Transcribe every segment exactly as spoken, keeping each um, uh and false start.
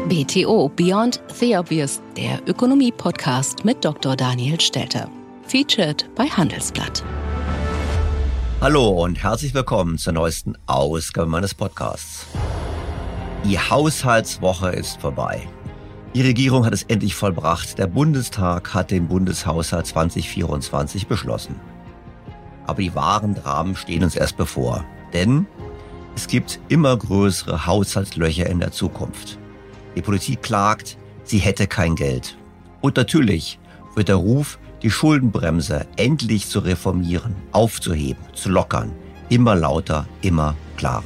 B T O Beyond the Obvious, der Ökonomie-Podcast mit Doktor Daniel Stelter. Featured bei Handelsblatt. Hallo und herzlich willkommen zur neuesten Ausgabe meines Podcasts. Die Haushaltswoche ist vorbei. Die Regierung hat es endlich vollbracht. Der Bundestag hat den Bundeshaushalt zwanzig vierundzwanzig beschlossen. Aber die wahren Dramen stehen uns erst bevor. Denn es gibt immer größere Haushaltslöcher in der Zukunft. Die Politik klagt, sie hätte kein Geld. Und natürlich wird der Ruf, die Schuldenbremse endlich zu reformieren, aufzuheben, zu lockern, immer lauter, immer klarer.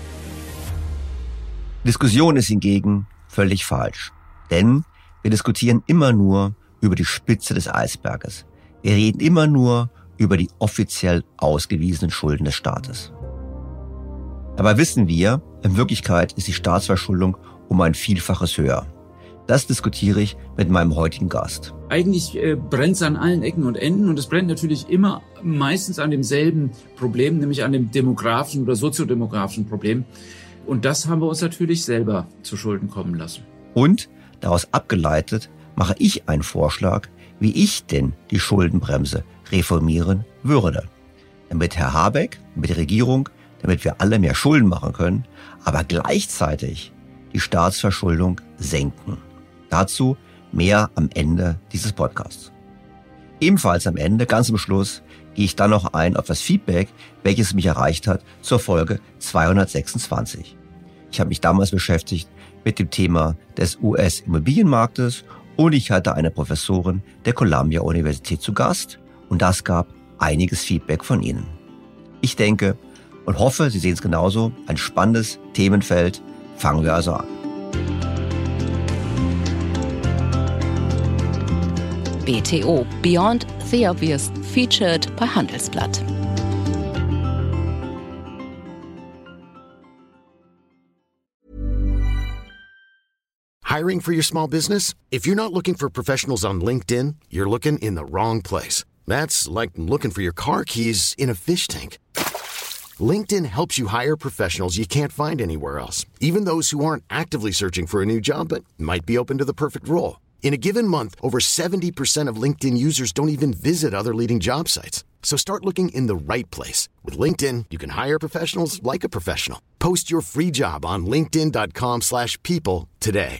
Die Diskussion ist hingegen völlig falsch. Denn wir diskutieren immer nur über die Spitze des Eisberges. Wir reden immer nur über die offiziell ausgewiesenen Schulden des Staates. Dabei wissen wir, in Wirklichkeit ist die Staatsverschuldung um ein Vielfaches höher. Das diskutiere ich mit meinem heutigen Gast. Eigentlich äh, brennt es an allen Ecken und Enden und es brennt natürlich immer meistens an demselben Problem, nämlich an dem demografischen oder soziodemografischen Problem. Und das haben wir uns natürlich selber zu Schulden kommen lassen. Und daraus abgeleitet mache ich einen Vorschlag, wie ich denn die Schuldenbremse reformieren würde. Damit Herr Habeck, mit der Regierung, damit wir alle mehr Schulden machen können, aber gleichzeitig die Staatsverschuldung senken. Dazu mehr am Ende dieses Podcasts. Ebenfalls am Ende, ganz am Schluss, gehe ich dann noch ein auf das Feedback, welches mich erreicht hat zur Folge zweihundertsechsundzwanzig. Ich habe mich damals beschäftigt mit dem Thema des U S-Immobilienmarktes und ich hatte eine Professorin der Columbia-Universität zu Gast und das gab einiges Feedback von Ihnen. Ich denke und hoffe, Sie sehen es genauso, ein spannendes Themenfeld. Fangen wir also an. B T O Beyond the Obvious, featured bei Handelsblatt. Hiring for your small business? If you're not looking for professionals on LinkedIn, you're looking in the wrong place. That's like looking for your car keys in a fish tank. LinkedIn helps you hire professionals you can't find anywhere else, even those who aren't actively searching for a new job but might be open to the perfect role. In a given month, over seventy percent of LinkedIn users don't even visit other leading job sites. So start looking in the right place. With LinkedIn, you can hire professionals like a professional. Post your free job on linkedin dot com slash people today.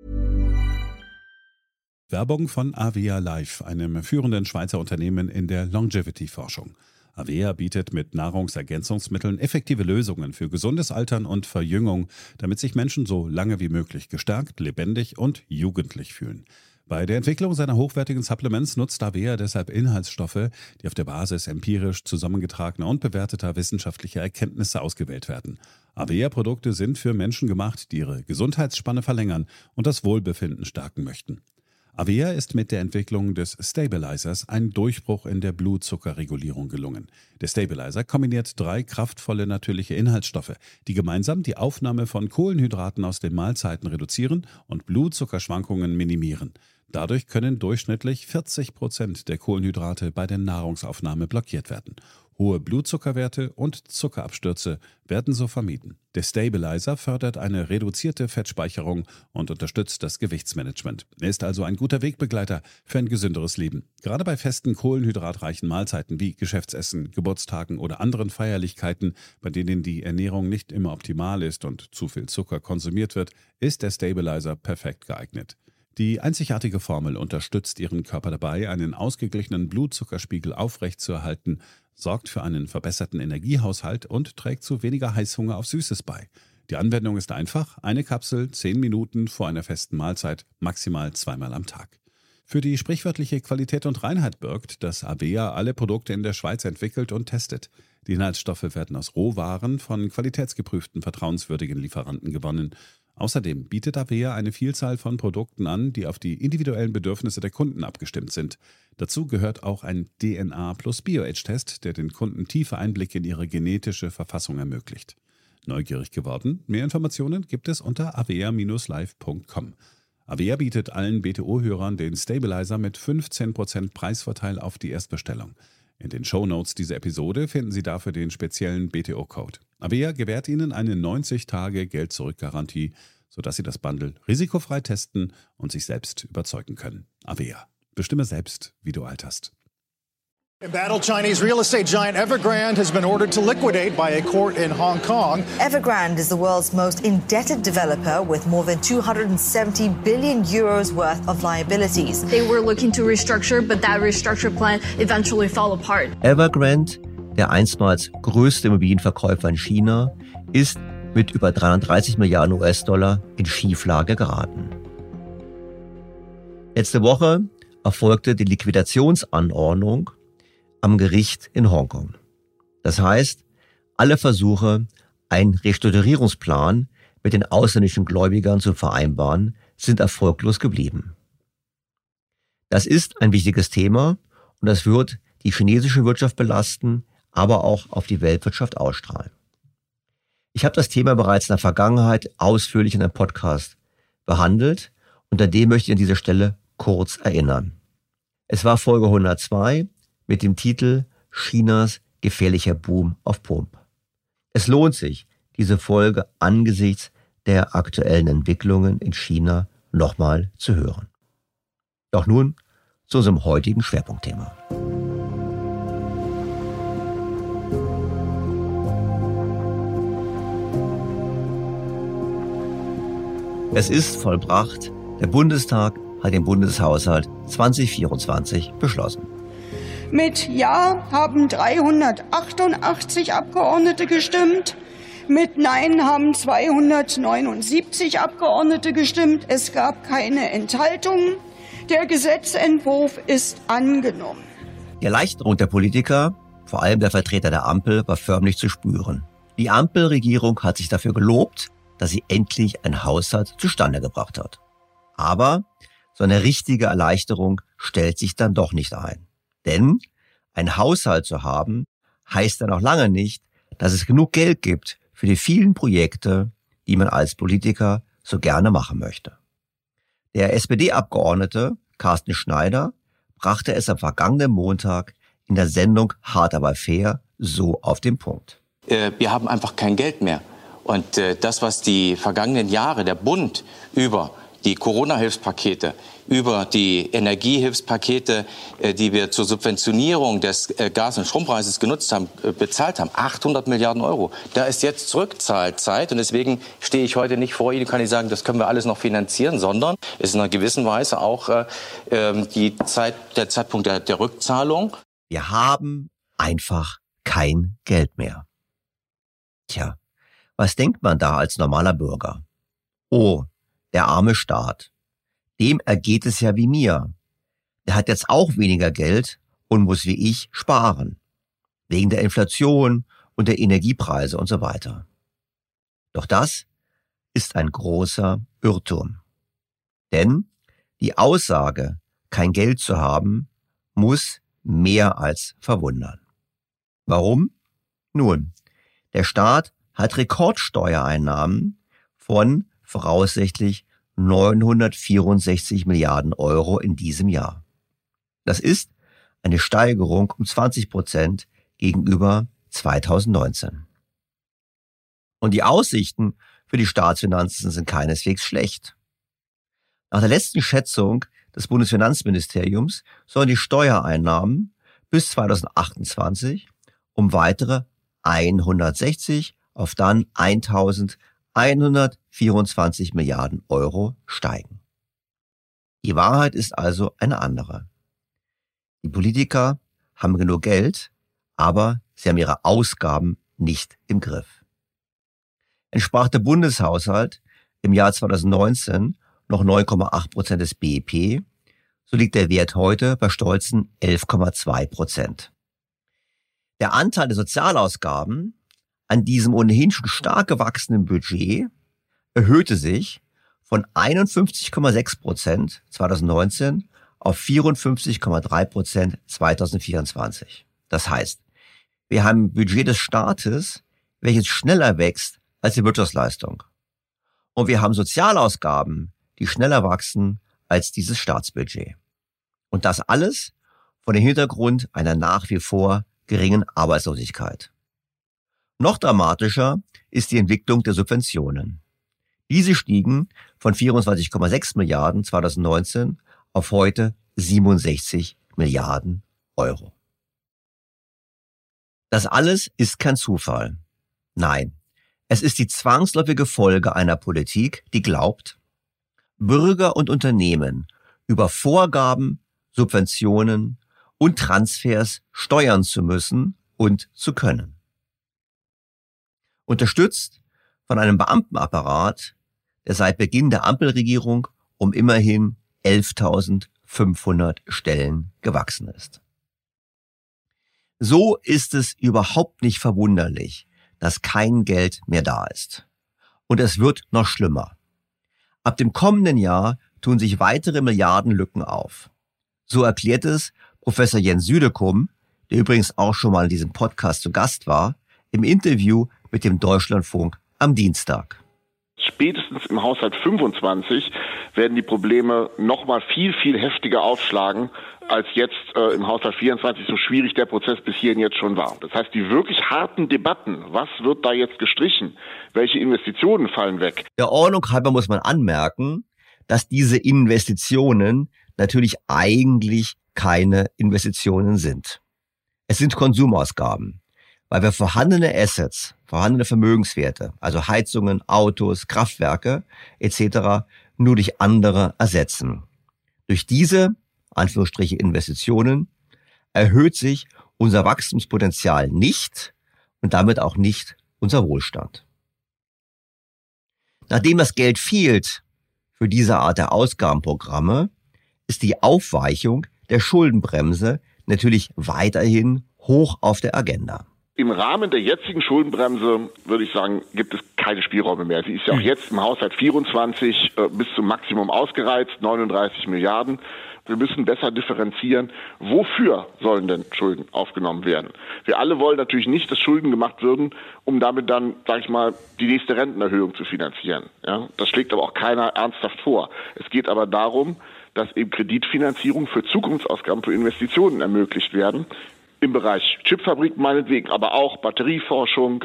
Werbung von Avea Life, einem führenden Schweizer Unternehmen in der Longevity-Forschung. Avea bietet mit Nahrungsergänzungsmitteln effektive Lösungen für gesundes Altern und Verjüngung, damit sich Menschen so lange wie möglich gestärkt, lebendig und jugendlich fühlen. Bei der Entwicklung seiner hochwertigen Supplements nutzt Avea deshalb Inhaltsstoffe, die auf der Basis empirisch zusammengetragener und bewerteter wissenschaftlicher Erkenntnisse ausgewählt werden. Avea-Produkte sind für Menschen gemacht, die ihre Gesundheitsspanne verlängern und das Wohlbefinden stärken möchten. Avea ist mit der Entwicklung des Stabilizers ein Durchbruch in der Blutzuckerregulierung gelungen. Der Stabilizer kombiniert drei kraftvolle natürliche Inhaltsstoffe, die gemeinsam die Aufnahme von Kohlenhydraten aus den Mahlzeiten reduzieren und Blutzuckerschwankungen minimieren. Dadurch können durchschnittlich vierzig Prozent der Kohlenhydrate bei der Nahrungsaufnahme blockiert werden. Hohe Blutzuckerwerte und Zuckerabstürze werden so vermieden. Der Stabilizer fördert eine reduzierte Fettspeicherung und unterstützt das Gewichtsmanagement. Er ist also ein guter Wegbegleiter für ein gesünderes Leben. Gerade bei festen kohlenhydratreichen Mahlzeiten wie Geschäftsessen, Geburtstagen oder anderen Feierlichkeiten, bei denen die Ernährung nicht immer optimal ist und zu viel Zucker konsumiert wird, ist der Stabilizer perfekt geeignet. Die einzigartige Formel unterstützt Ihren Körper dabei, einen ausgeglichenen Blutzuckerspiegel aufrechtzuerhalten, sorgt für einen verbesserten Energiehaushalt und trägt zu weniger Heißhunger auf Süßes bei. Die Anwendung ist einfach: eine Kapsel, zehn Minuten vor einer festen Mahlzeit, maximal zweimal am Tag. Für die sprichwörtliche Qualität und Reinheit birgt, dass Avea alle Produkte in der Schweiz entwickelt und testet. Die Inhaltsstoffe werden aus Rohwaren von qualitätsgeprüften, vertrauenswürdigen Lieferanten gewonnen. Außerdem bietet Avea eine Vielzahl von Produkten an, die auf die individuellen Bedürfnisse der Kunden abgestimmt sind. Dazu gehört auch ein D N A plus Bio-Age-Test, der den Kunden tiefe Einblicke in ihre genetische Verfassung ermöglicht. Neugierig geworden? Mehr Informationen gibt es unter avea Bindestrich live Punkt com. Avea bietet allen B T O-Hörern den Stabilizer mit fünfzehn Prozent Preisvorteil auf die Erstbestellung. In den Shownotes dieser Episode finden Sie dafür den speziellen B T O-Code. Avea gewährt Ihnen eine neunzig Tage Geld-Zurück-Garantie. sodass Sie das Bundle risikofrei testen und sich selbst überzeugen können. Avea. Bestimme selbst, wie du alterst. Embattled Chinese real estate giant Evergrande has been ordered to liquidate by a court in Hong Kong. Evergrande is the world's most indebted developer with more than two hundred seventy billion euros worth of liabilities. They were looking to restructure, but that restructure plan eventually fell apart. Evergrande, der einstmals größte Immobilienverkäufer in China, ist mit über dreihundertdreißig Milliarden U S-Dollar in Schieflage geraten. Letzte Woche erfolgte die Liquidationsanordnung am Gericht in Hongkong. Das heißt, alle Versuche, einen Restrukturierungsplan mit den ausländischen Gläubigern zu vereinbaren, sind erfolglos geblieben. Das ist ein wichtiges Thema und das wird die chinesische Wirtschaft belasten, aber auch auf die Weltwirtschaft ausstrahlen. Ich habe das Thema bereits in der Vergangenheit ausführlich in einem Podcast behandelt und an dem möchte ich an dieser Stelle kurz erinnern. Es war Folge hundertzwei mit dem Titel Chinas gefährlicher Boom auf Pump. Es lohnt sich, diese Folge angesichts der aktuellen Entwicklungen in China nochmal zu hören. Doch nun zu unserem heutigen Schwerpunktthema. Es ist vollbracht. Der Bundestag hat den Bundeshaushalt zwanzig vierundzwanzig beschlossen. Mit Ja haben dreihundertachtundachtzig Abgeordnete gestimmt. Mit Nein haben zweihundertneunundsiebzig Abgeordnete gestimmt. Es gab keine Enthaltungen. Der Gesetzentwurf ist angenommen. Die Erleichterung der Politiker, vor allem der Vertreter der Ampel, war förmlich zu spüren. Die Ampelregierung hat sich dafür gelobt, dass sie endlich einen Haushalt zustande gebracht hat. Aber so eine richtige Erleichterung stellt sich dann doch nicht ein. Denn ein Haushalt zu haben, heißt ja noch lange nicht, dass es genug Geld gibt für die vielen Projekte, die man als Politiker so gerne machen möchte. Der S P D-Abgeordnete Carsten Schneider brachte es am vergangenen Montag in der Sendung Hart aber fair so auf den Punkt. Wir haben einfach kein Geld mehr. Und das, was die vergangenen Jahre der Bund über die Corona-Hilfspakete, über die Energiehilfspakete, die wir zur Subventionierung des Gas- und Strompreises genutzt haben, bezahlt haben, achthundert Milliarden Euro. Da ist jetzt Rückzahlzeit und deswegen stehe ich heute nicht vor Ihnen und kann nicht sagen, das können wir alles noch finanzieren, sondern es ist in einer gewissen Weise auch äh, die Zeit, der Zeitpunkt der, der Rückzahlung. Wir haben einfach kein Geld mehr. Tja, was denkt man da als normaler Bürger? Oh, der arme Staat. Dem ergeht es ja wie mir. Der hat jetzt auch weniger Geld und muss wie ich sparen. Wegen der Inflation und der Energiepreise und so weiter. Doch das ist ein großer Irrtum. Denn die Aussage, kein Geld zu haben, muss mehr als verwundern. Warum? Nun, der Staat hat Rekordsteuereinnahmen von voraussichtlich neunhundertvierundsechzig Milliarden Euro in diesem Jahr. Das ist eine Steigerung um zwanzig Prozent gegenüber zweitausendneunzehn. Und die Aussichten für die Staatsfinanzen sind keineswegs schlecht. Nach der letzten Schätzung des Bundesfinanzministeriums sollen die Steuereinnahmen bis zweitausendachtundzwanzig um weitere hundertsechzig auf dann eintausendeinhundertvierundzwanzig Milliarden Euro steigen. Die Wahrheit ist also eine andere. Die Politiker haben genug Geld, aber sie haben ihre Ausgaben nicht im Griff. Entsprach der Bundeshaushalt im Jahr zweitausendneunzehn noch neun Komma acht Prozent des B I P, so liegt der Wert heute bei stolzen elf Komma zwei Prozent. Der Anteil der Sozialausgaben an diesem ohnehin schon stark gewachsenen Budget erhöhte sich von einundfünfzig Komma sechs Prozent zweitausendneunzehn auf vierundfünfzig Komma drei Prozent zweitausendvierundzwanzig. Das heißt, wir haben ein Budget des Staates, welches schneller wächst als die Wirtschaftsleistung. Und wir haben Sozialausgaben, die schneller wachsen als dieses Staatsbudget. Und das alles vor dem Hintergrund einer nach wie vor geringen Arbeitslosigkeit. Noch dramatischer ist die Entwicklung der Subventionen. Diese stiegen von vierundzwanzig Komma sechs Milliarden zweitausendneunzehn auf heute siebenundsechzig Milliarden Euro. Das alles ist kein Zufall. Nein, es ist die zwangsläufige Folge einer Politik, die glaubt, Bürger und Unternehmen über Vorgaben, Subventionen und Transfers steuern zu müssen und zu können. Unterstützt von einem Beamtenapparat, der seit Beginn der Ampelregierung um immerhin elftausendfünfhundert Stellen gewachsen ist. So ist es überhaupt nicht verwunderlich, dass kein Geld mehr da ist. Und es wird noch schlimmer. Ab dem kommenden Jahr tun sich weitere Milliardenlücken auf. So erklärt es Professor Jens Südekum, der übrigens auch schon mal in diesem Podcast zu Gast war, im Interview mit dem Deutschlandfunk am Dienstag. Spätestens im Haushalt fünfundzwanzig werden die Probleme noch mal viel, viel heftiger aufschlagen, als jetzt äh, im Haushalt vierundzwanzig, so schwierig der Prozess bis hierhin jetzt schon war. Das heißt, die wirklich harten Debatten, was wird da jetzt gestrichen, welche Investitionen fallen weg. Der Ordnung halber muss man anmerken, dass diese Investitionen natürlich eigentlich keine Investitionen sind. Es sind Konsumausgaben, weil wir vorhandene Assets, vorhandene Vermögenswerte, also Heizungen, Autos, Kraftwerke et cetera nur durch andere ersetzen. Durch diese Anführungsstriche Investitionen erhöht sich unser Wachstumspotenzial nicht und damit auch nicht unser Wohlstand. Nachdem das Geld fehlt für diese Art der Ausgabenprogramme, ist die Aufweichung der Schuldenbremse natürlich weiterhin hoch auf der Agenda. Im Rahmen der jetzigen Schuldenbremse, würde ich sagen, gibt es keine Spielräume mehr. Sie ist ja auch jetzt im Haushalt vierundzwanzig äh, bis zum Maximum ausgereizt, neununddreißig Milliarden. Wir müssen besser differenzieren, wofür sollen denn Schulden aufgenommen werden. Wir alle wollen natürlich nicht, dass Schulden gemacht würden, um damit dann, sage ich mal, die nächste Rentenerhöhung zu finanzieren. Ja, das schlägt aber auch keiner ernsthaft vor. Es geht aber darum, dass eben Kreditfinanzierung für Zukunftsausgaben, für Investitionen ermöglicht werden. Im Bereich Chipfabrik meinetwegen, aber auch Batterieforschung,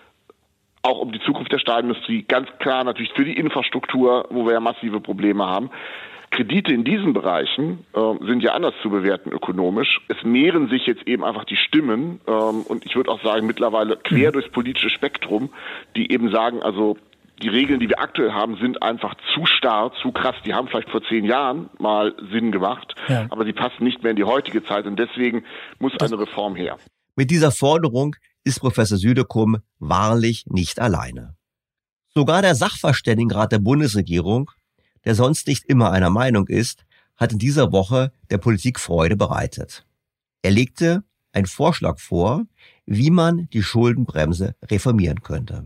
auch um die Zukunft der Stahlindustrie, ganz klar natürlich für die Infrastruktur, wo wir ja massive Probleme haben. Kredite in diesen Bereichen äh, sind ja anders zu bewerten ökonomisch. Es mehren sich jetzt eben einfach die Stimmen ähm, und ich würde auch sagen mittlerweile quer durchs politische Spektrum, die eben sagen, also die Regeln, die wir aktuell haben, sind einfach zu starr, zu krass. Die haben vielleicht vor zehn Jahren mal Sinn gemacht, ja, aber sie passen nicht mehr in die heutige Zeit und deswegen muss eine Reform her. Mit dieser Forderung ist Professor Südekum wahrlich nicht alleine. Sogar der Sachverständigenrat der Bundesregierung, der sonst nicht immer einer Meinung ist, hat in dieser Woche der Politik Freude bereitet. Er legte einen Vorschlag vor, wie man die Schuldenbremse reformieren könnte.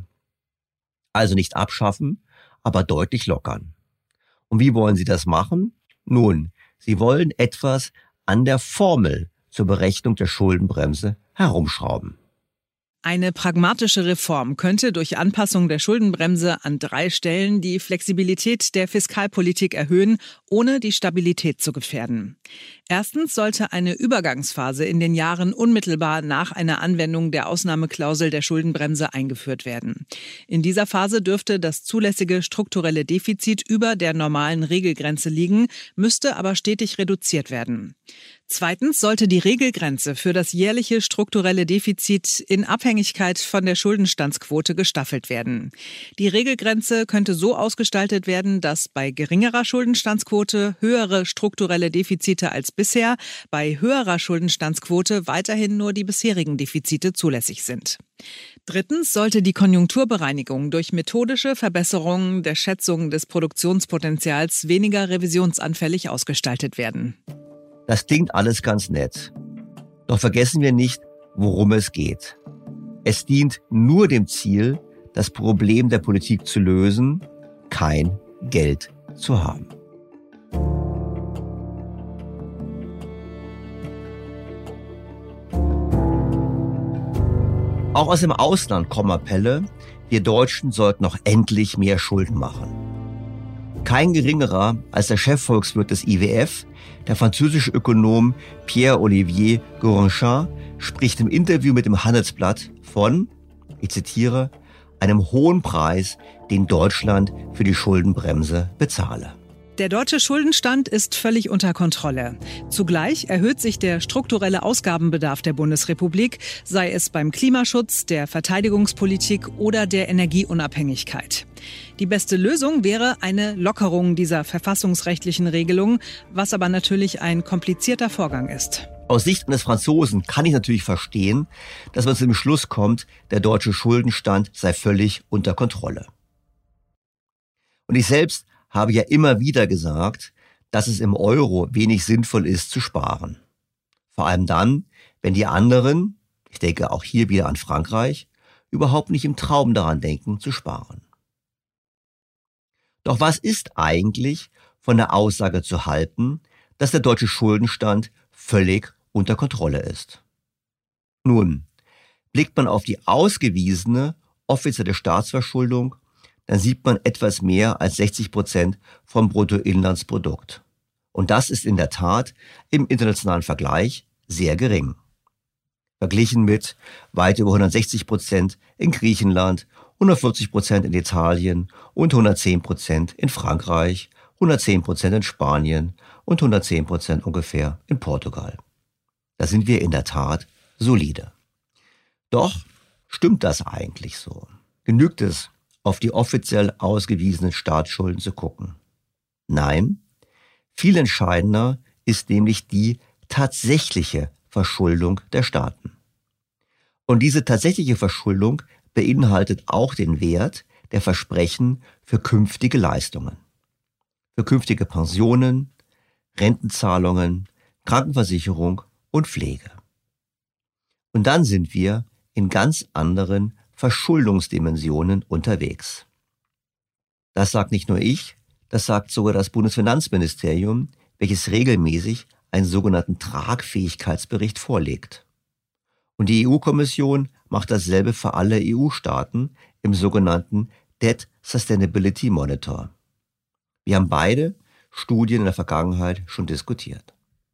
Also nicht abschaffen, aber deutlich lockern. Und wie wollen Sie das machen? Nun, Sie wollen etwas an der Formel zur Berechnung der Schuldenbremse herumschrauben. Eine pragmatische Reform könnte durch Anpassung der Schuldenbremse an drei Stellen die Flexibilität der Fiskalpolitik erhöhen, ohne die Stabilität zu gefährden. Erstens sollte eine Übergangsphase in den Jahren unmittelbar nach einer Anwendung der Ausnahmeklausel der Schuldenbremse eingeführt werden. In dieser Phase dürfte das zulässige strukturelle Defizit über der normalen Regelgrenze liegen, müsste aber stetig reduziert werden. Zweitens sollte die Regelgrenze für das jährliche strukturelle Defizit in Abhängigkeit von der Schuldenstandsquote gestaffelt werden. Die Regelgrenze könnte so ausgestaltet werden, dass bei geringerer Schuldenstandsquote höhere strukturelle Defizite als bisher, bei höherer Schuldenstandsquote weiterhin nur die bisherigen Defizite zulässig sind. Drittens sollte die Konjunkturbereinigung durch methodische Verbesserungen der Schätzung des Produktionspotenzials weniger revisionsanfällig ausgestaltet werden. Das klingt alles ganz nett. Doch vergessen wir nicht, worum es geht. Es dient nur dem Ziel, das Problem der Politik zu lösen, kein Geld zu haben. Auch aus dem Ausland kommen Appelle, wir Deutschen sollten noch endlich mehr Schulden machen. Kein geringerer als der Chefvolkswirt des I W F, der französische Ökonom Pierre-Olivier Gorenchin, spricht im Interview mit dem Handelsblatt von, ich zitiere, einem hohen Preis, den Deutschland für die Schuldenbremse bezahle. Der deutsche Schuldenstand ist völlig unter Kontrolle. Zugleich erhöht sich der strukturelle Ausgabenbedarf der Bundesrepublik, sei es beim Klimaschutz, der Verteidigungspolitik oder der Energieunabhängigkeit. Die beste Lösung wäre eine Lockerung dieser verfassungsrechtlichen Regelung, was aber natürlich ein komplizierter Vorgang ist. Aus Sicht eines Franzosen kann ich natürlich verstehen, dass man zu dem Schluss kommt, der deutsche Schuldenstand sei völlig unter Kontrolle. Und ich selbst habe ja immer wieder gesagt, dass es im Euro wenig sinnvoll ist zu sparen. Vor allem dann, wenn die anderen, ich denke auch hier wieder an Frankreich, überhaupt nicht im Traum daran denken, zu sparen. Doch was ist eigentlich von der Aussage zu halten, dass der deutsche Schuldenstand völlig unter Kontrolle ist? Nun, blickt man auf die ausgewiesene offizielle Staatsverschuldung, dann sieht man etwas mehr als sechzig Prozent vom Bruttoinlandsprodukt. Und das ist in der Tat im internationalen Vergleich sehr gering. Verglichen mit weit über hundertsechzig Prozent in Griechenland, hundertvierzig Prozent in Italien und hundertzehn Prozent in Frankreich, hundertzehn Prozent in Spanien und hundertzehn Prozent ungefähr in Portugal. Da sind wir in der Tat solide. Doch stimmt das eigentlich so? Genügt es, auf die offiziell ausgewiesenen Staatsschulden zu gucken? Nein, viel entscheidender ist nämlich die tatsächliche Verschuldung der Staaten. Und diese tatsächliche Verschuldung beinhaltet auch den Wert der Versprechen für künftige Leistungen. Für künftige Pensionen, Rentenzahlungen, Krankenversicherung und Pflege. Und dann sind wir in ganz anderen Verschuldungsdimensionen unterwegs. Das sagt nicht nur ich, das sagt sogar das Bundesfinanzministerium, welches regelmäßig einen sogenannten Tragfähigkeitsbericht vorlegt. Und die E U-Kommission macht dasselbe für alle E U-Staaten im sogenannten Debt Sustainability Monitor. Wir haben beide Studien in der Vergangenheit schon diskutiert.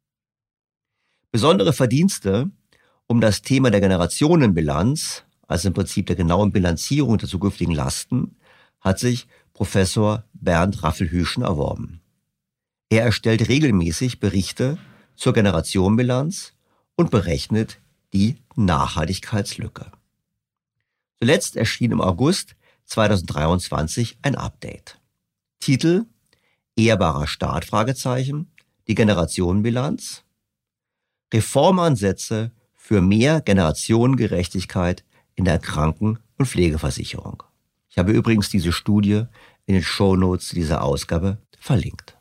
Besondere Verdienste um das Thema der Generationenbilanz, also im Prinzip der genauen Bilanzierung der zukünftigen Lasten, hat sich Professor Bernd Raffelhüschen erworben. Er erstellt regelmäßig Berichte zur Generationenbilanz und berechnet die Nachhaltigkeitslücke. Zuletzt erschien im August zweitausenddreiundzwanzig ein Update. Titel: Ehrbarer Staat? Fragezeichen, die Generationenbilanz. Reformansätze für mehr Generationengerechtigkeit in der Kranken- und Pflegeversicherung. Ich habe übrigens diese Studie in den Shownotes dieser Ausgabe verlinkt.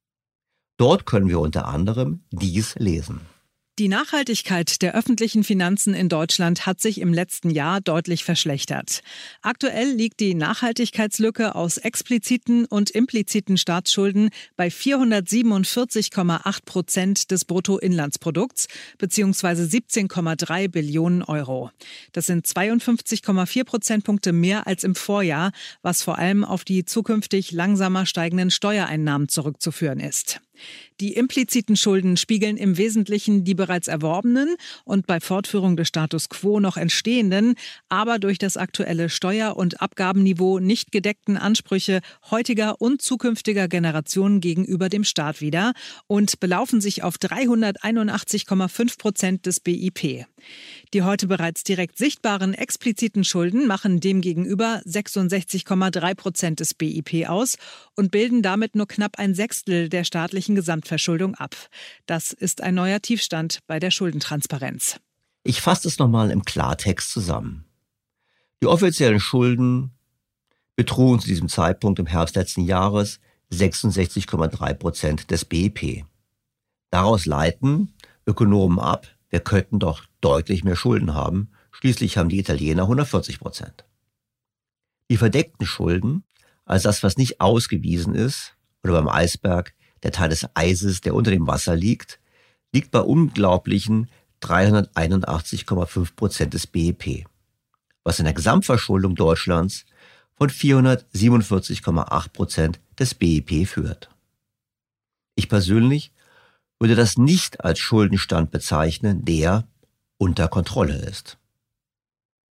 Dort können wir unter anderem dies lesen. Die Nachhaltigkeit der öffentlichen Finanzen in Deutschland hat sich im letzten Jahr deutlich verschlechtert. Aktuell liegt die Nachhaltigkeitslücke aus expliziten und impliziten Staatsschulden bei vierhundertsiebenundvierzig Komma acht Prozent des Bruttoinlandsprodukts bzw. siebzehn Komma drei Billionen Euro. Das sind zweiundfünfzig Komma vier Prozentpunkte mehr als im Vorjahr, was vor allem auf die zukünftig langsamer steigenden Steuereinnahmen zurückzuführen ist. Die impliziten Schulden spiegeln im Wesentlichen die bereits erworbenen und bei Fortführung des Status quo noch entstehenden, aber durch das aktuelle Steuer- und Abgabenniveau nicht gedeckten Ansprüche heutiger und zukünftiger Generationen gegenüber dem Staat wider und belaufen sich auf dreihunderteinundachtzig Komma fünf Prozent des B I P. Die heute bereits direkt sichtbaren expliziten Schulden machen demgegenüber sechsundsechzig Komma drei Prozent des B I P aus und bilden damit nur knapp ein Sechstel der staatlichen Gesamtverschuldung ab. Das ist ein neuer Tiefstand bei der Schuldentransparenz. Ich fasse es nochmal im Klartext zusammen. Die offiziellen Schulden betrugen zu diesem Zeitpunkt im Herbst letzten Jahres sechsundsechzig Komma drei Prozent des B I P. Daraus leiten Ökonomen ab, wir könnten doch deutlich mehr Schulden haben. Schließlich haben die Italiener hundertvierzig Prozent. Die verdeckten Schulden, also das, was nicht ausgewiesen ist, oder beim Eisberg der Teil des Eises, der unter dem Wasser liegt, liegt bei unglaublichen dreihunderteinundachtzig Komma fünf Prozent des B I P, was in der Gesamtverschuldung Deutschlands von vierhundertsiebenundvierzig Komma acht Prozent des B I P führt. Ich persönlich würde das nicht als Schuldenstand bezeichnen, der unter Kontrolle ist.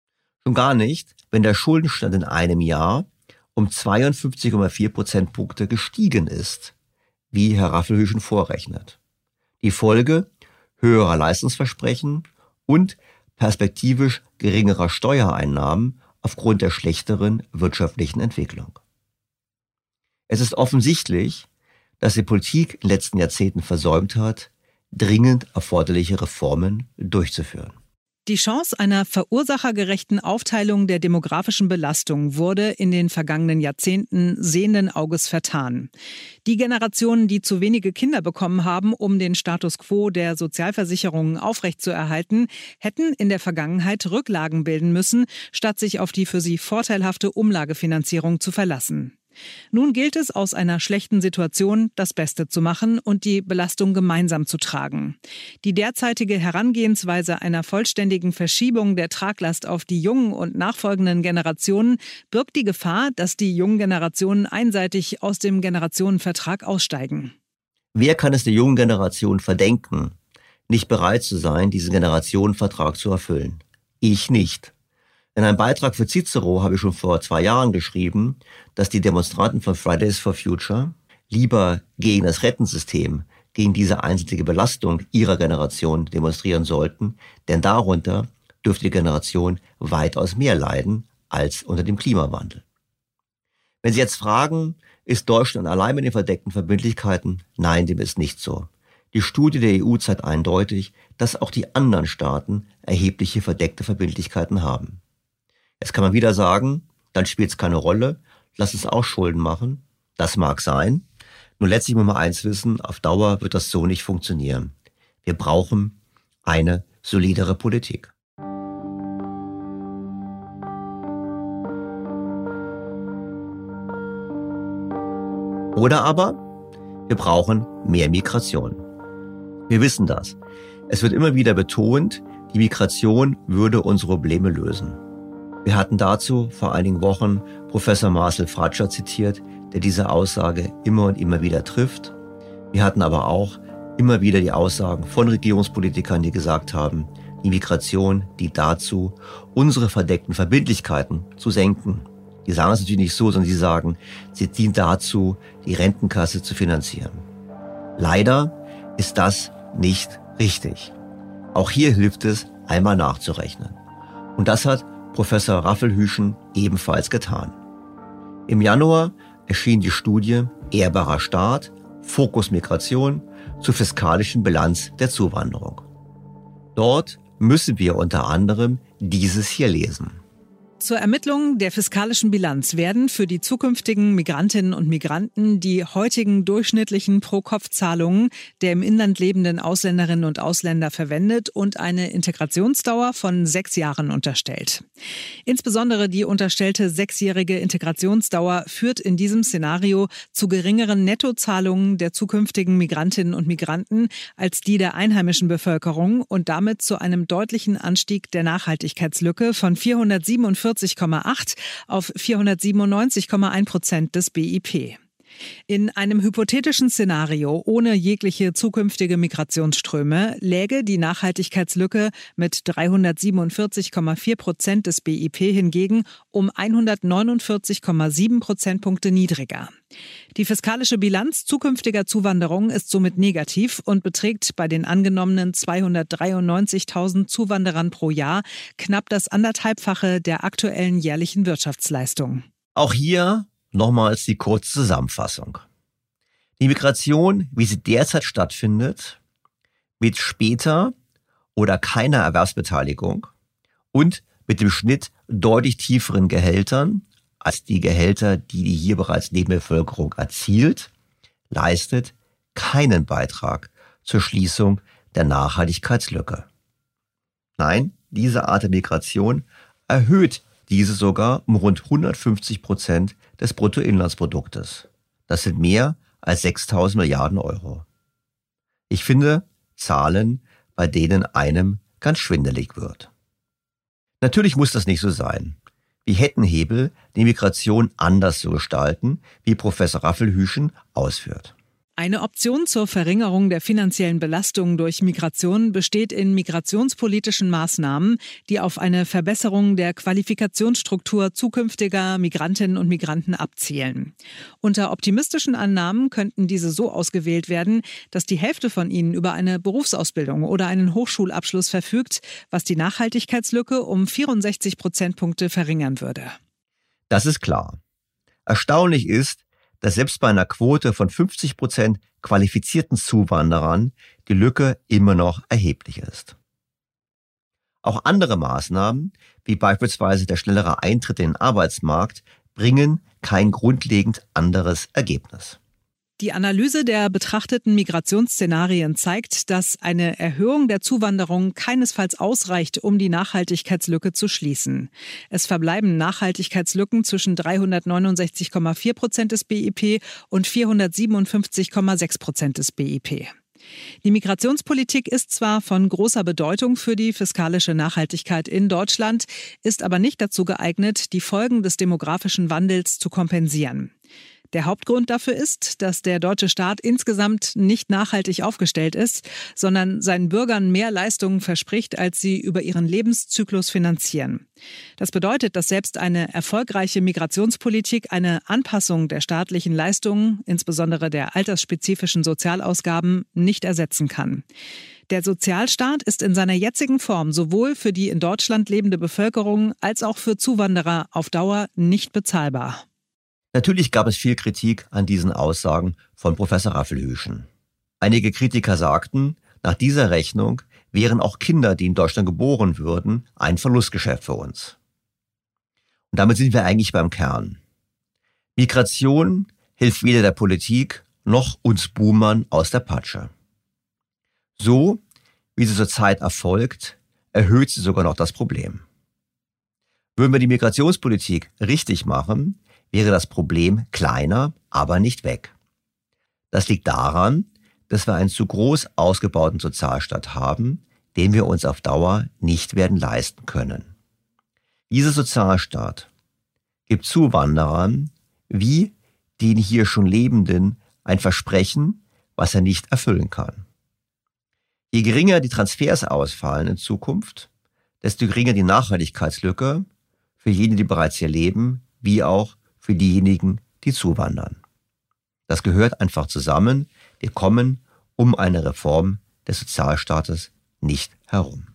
Schon gar nicht, wenn der Schuldenstand in einem Jahr um zweiundfünfzig Komma vier Prozentpunkte gestiegen ist, wie Herr Raffelhüschen vorrechnet. Die Folge höherer Leistungsversprechen und perspektivisch geringerer Steuereinnahmen aufgrund der schlechteren wirtschaftlichen Entwicklung. Es ist offensichtlich, dass die Politik in den letzten Jahrzehnten versäumt hat, dringend erforderliche Reformen durchzuführen. Die Chance einer verursachergerechten Aufteilung der demografischen Belastung wurde in den vergangenen Jahrzehnten sehenden Auges vertan. Die Generationen, die zu wenige Kinder bekommen haben, um den Status quo der Sozialversicherungen aufrechtzuerhalten, hätten in der Vergangenheit Rücklagen bilden müssen, statt sich auf die für sie vorteilhafte Umlagefinanzierung zu verlassen. Nun gilt es, aus einer schlechten Situation das Beste zu machen und die Belastung gemeinsam zu tragen. Die derzeitige Herangehensweise einer vollständigen Verschiebung der Traglast auf die jungen und nachfolgenden Generationen birgt die Gefahr, dass die jungen Generationen einseitig aus dem Generationenvertrag aussteigen. Wer kann es der jungen Generation verdenken, nicht bereit zu sein, diesen Generationenvertrag zu erfüllen? Ich nicht. In einem Beitrag für Cicero habe ich schon vor zwei Jahren geschrieben, dass die Demonstranten von Fridays for Future lieber gegen das Rentensystem, gegen diese einseitige Belastung ihrer Generation demonstrieren sollten, denn darunter dürfte die Generation weitaus mehr leiden als unter dem Klimawandel. Wenn Sie jetzt fragen, ist Deutschland allein mit den verdeckten Verbindlichkeiten? Nein, dem ist nicht so. Die Studie der E U zeigt eindeutig, dass auch die anderen Staaten erhebliche verdeckte Verbindlichkeiten haben. Jetzt kann man wieder sagen, dann spielt es keine Rolle, lass uns auch Schulden machen. Das mag sein. Nur letztlich muss man eins wissen, auf Dauer wird das so nicht funktionieren. Wir brauchen eine solidere Politik. Oder aber, wir brauchen mehr Migration. Wir wissen das. Es wird immer wieder betont, die Migration würde unsere Probleme lösen. Wir hatten dazu vor einigen Wochen Professor Marcel Fratscher zitiert, der diese Aussage immer und immer wieder trifft. Wir hatten aber auch immer wieder die Aussagen von Regierungspolitikern, die gesagt haben, die Migration dient dazu, unsere verdeckten Verbindlichkeiten zu senken. Die sagen es natürlich nicht so, sondern sie sagen, sie dient dazu, die Rentenkasse zu finanzieren. Leider ist das nicht richtig. Auch hier hilft es, einmal nachzurechnen. Und das hat Professor Raffelhüschen ebenfalls getan. Im Januar erschien die Studie Ehrbarer Staat, Fokus Migration zur fiskalischen Bilanz der Zuwanderung. Dort müssen wir unter anderem dieses hier lesen. Zur Ermittlung der fiskalischen Bilanz werden für die zukünftigen Migrantinnen und Migranten die heutigen durchschnittlichen Pro-Kopf-Zahlungen der im Inland lebenden Ausländerinnen und Ausländer verwendet und eine Integrationsdauer von sechs Jahren unterstellt. Insbesondere die unterstellte sechsjährige Integrationsdauer führt in diesem Szenario zu geringeren Nettozahlungen der zukünftigen Migrantinnen und Migranten als die der einheimischen Bevölkerung und damit zu einem deutlichen Anstieg der Nachhaltigkeitslücke von vierhundertsiebenundvierzig Komma acht auf vierhundertsiebenundneunzig Komma eins Prozent des B I P. In einem hypothetischen Szenario ohne jegliche zukünftige Migrationsströme läge die Nachhaltigkeitslücke mit dreihundertsiebenundvierzig Komma vier Prozent des B I P hingegen um hundertneunundvierzig Komma sieben Prozentpunkte niedriger. Die fiskalische Bilanz zukünftiger Zuwanderung ist somit negativ und beträgt bei den angenommenen zweihundertdreiundneunzigtausend Zuwanderern pro Jahr knapp das anderthalbfache der aktuellen jährlichen Wirtschaftsleistung. Auch hier nochmals die kurze Zusammenfassung. Die Migration, wie sie derzeit stattfindet, mit später oder keiner Erwerbsbeteiligung und mit dem Schnitt deutlich tieferen Gehältern als die Gehälter, die die hier bereits Nebenbevölkerung erzielt, leistet keinen Beitrag zur Schließung der Nachhaltigkeitslücke. Nein, diese Art der Migration erhöht diese sogar um rund hundertfünfzig Prozent des Bruttoinlandsproduktes. Das sind mehr als sechstausend Milliarden Euro. Ich finde Zahlen, bei denen einem ganz schwindelig wird. Natürlich muss das nicht so sein. Wir hätten Hebel, die Migration anders zu gestalten, wie Professor Raffelhüschen ausführt. Eine Option zur Verringerung der finanziellen Belastung durch Migration besteht in migrationspolitischen Maßnahmen, die auf eine Verbesserung der Qualifikationsstruktur zukünftiger Migrantinnen und Migranten abzielen. Unter optimistischen Annahmen könnten diese so ausgewählt werden, dass die Hälfte von ihnen über eine Berufsausbildung oder einen Hochschulabschluss verfügt, was die Nachhaltigkeitslücke um vierundsechzig Prozentpunkte verringern würde. Das ist klar. Erstaunlich ist, dass selbst bei einer Quote von fünfzig Prozent qualifizierten Zuwanderern die Lücke immer noch erheblich ist. Auch andere Maßnahmen, wie beispielsweise der schnellere Eintritt in den Arbeitsmarkt, bringen kein grundlegend anderes Ergebnis. Die Analyse der betrachteten Migrationsszenarien zeigt, dass eine Erhöhung der Zuwanderung keinesfalls ausreicht, um die Nachhaltigkeitslücke zu schließen. Es verbleiben Nachhaltigkeitslücken zwischen dreihundertneunundsechzig Komma vier Prozent des B I P und vierhundertsiebenundfünfzig Komma sechs Prozent des B I P. Die Migrationspolitik ist zwar von großer Bedeutung für die fiskalische Nachhaltigkeit in Deutschland, ist aber nicht dazu geeignet, die Folgen des demografischen Wandels zu kompensieren. Der Hauptgrund dafür ist, dass der deutsche Staat insgesamt nicht nachhaltig aufgestellt ist, sondern seinen Bürgern mehr Leistungen verspricht, als sie über ihren Lebenszyklus finanzieren. Das bedeutet, dass selbst eine erfolgreiche Migrationspolitik eine Anpassung der staatlichen Leistungen, insbesondere der altersspezifischen Sozialausgaben, nicht ersetzen kann. Der Sozialstaat ist in seiner jetzigen Form sowohl für die in Deutschland lebende Bevölkerung als auch für Zuwanderer auf Dauer nicht bezahlbar. Natürlich gab es viel Kritik an diesen Aussagen von Professor Raffelhüschen. Einige Kritiker sagten, nach dieser Rechnung wären auch Kinder, die in Deutschland geboren würden, ein Verlustgeschäft für uns. Und damit sind wir eigentlich beim Kern. Migration hilft weder der Politik noch uns Boomern aus der Patsche. So, wie sie zurzeit erfolgt, erhöht sie sogar noch das Problem. Würden wir die Migrationspolitik richtig machen, wäre das Problem kleiner, aber nicht weg. Das liegt daran, dass wir einen zu groß ausgebauten Sozialstaat haben, den wir uns auf Dauer nicht werden leisten können. Dieser Sozialstaat gibt Zuwanderern wie den hier schon Lebenden ein Versprechen, was er nicht erfüllen kann. Je geringer die Transfers ausfallen in Zukunft, desto geringer die Nachhaltigkeitslücke für jene, die bereits hier leben, wie auch für diejenigen, die zuwandern. Das gehört einfach zusammen. Wir kommen um eine Reform des Sozialstaates nicht herum.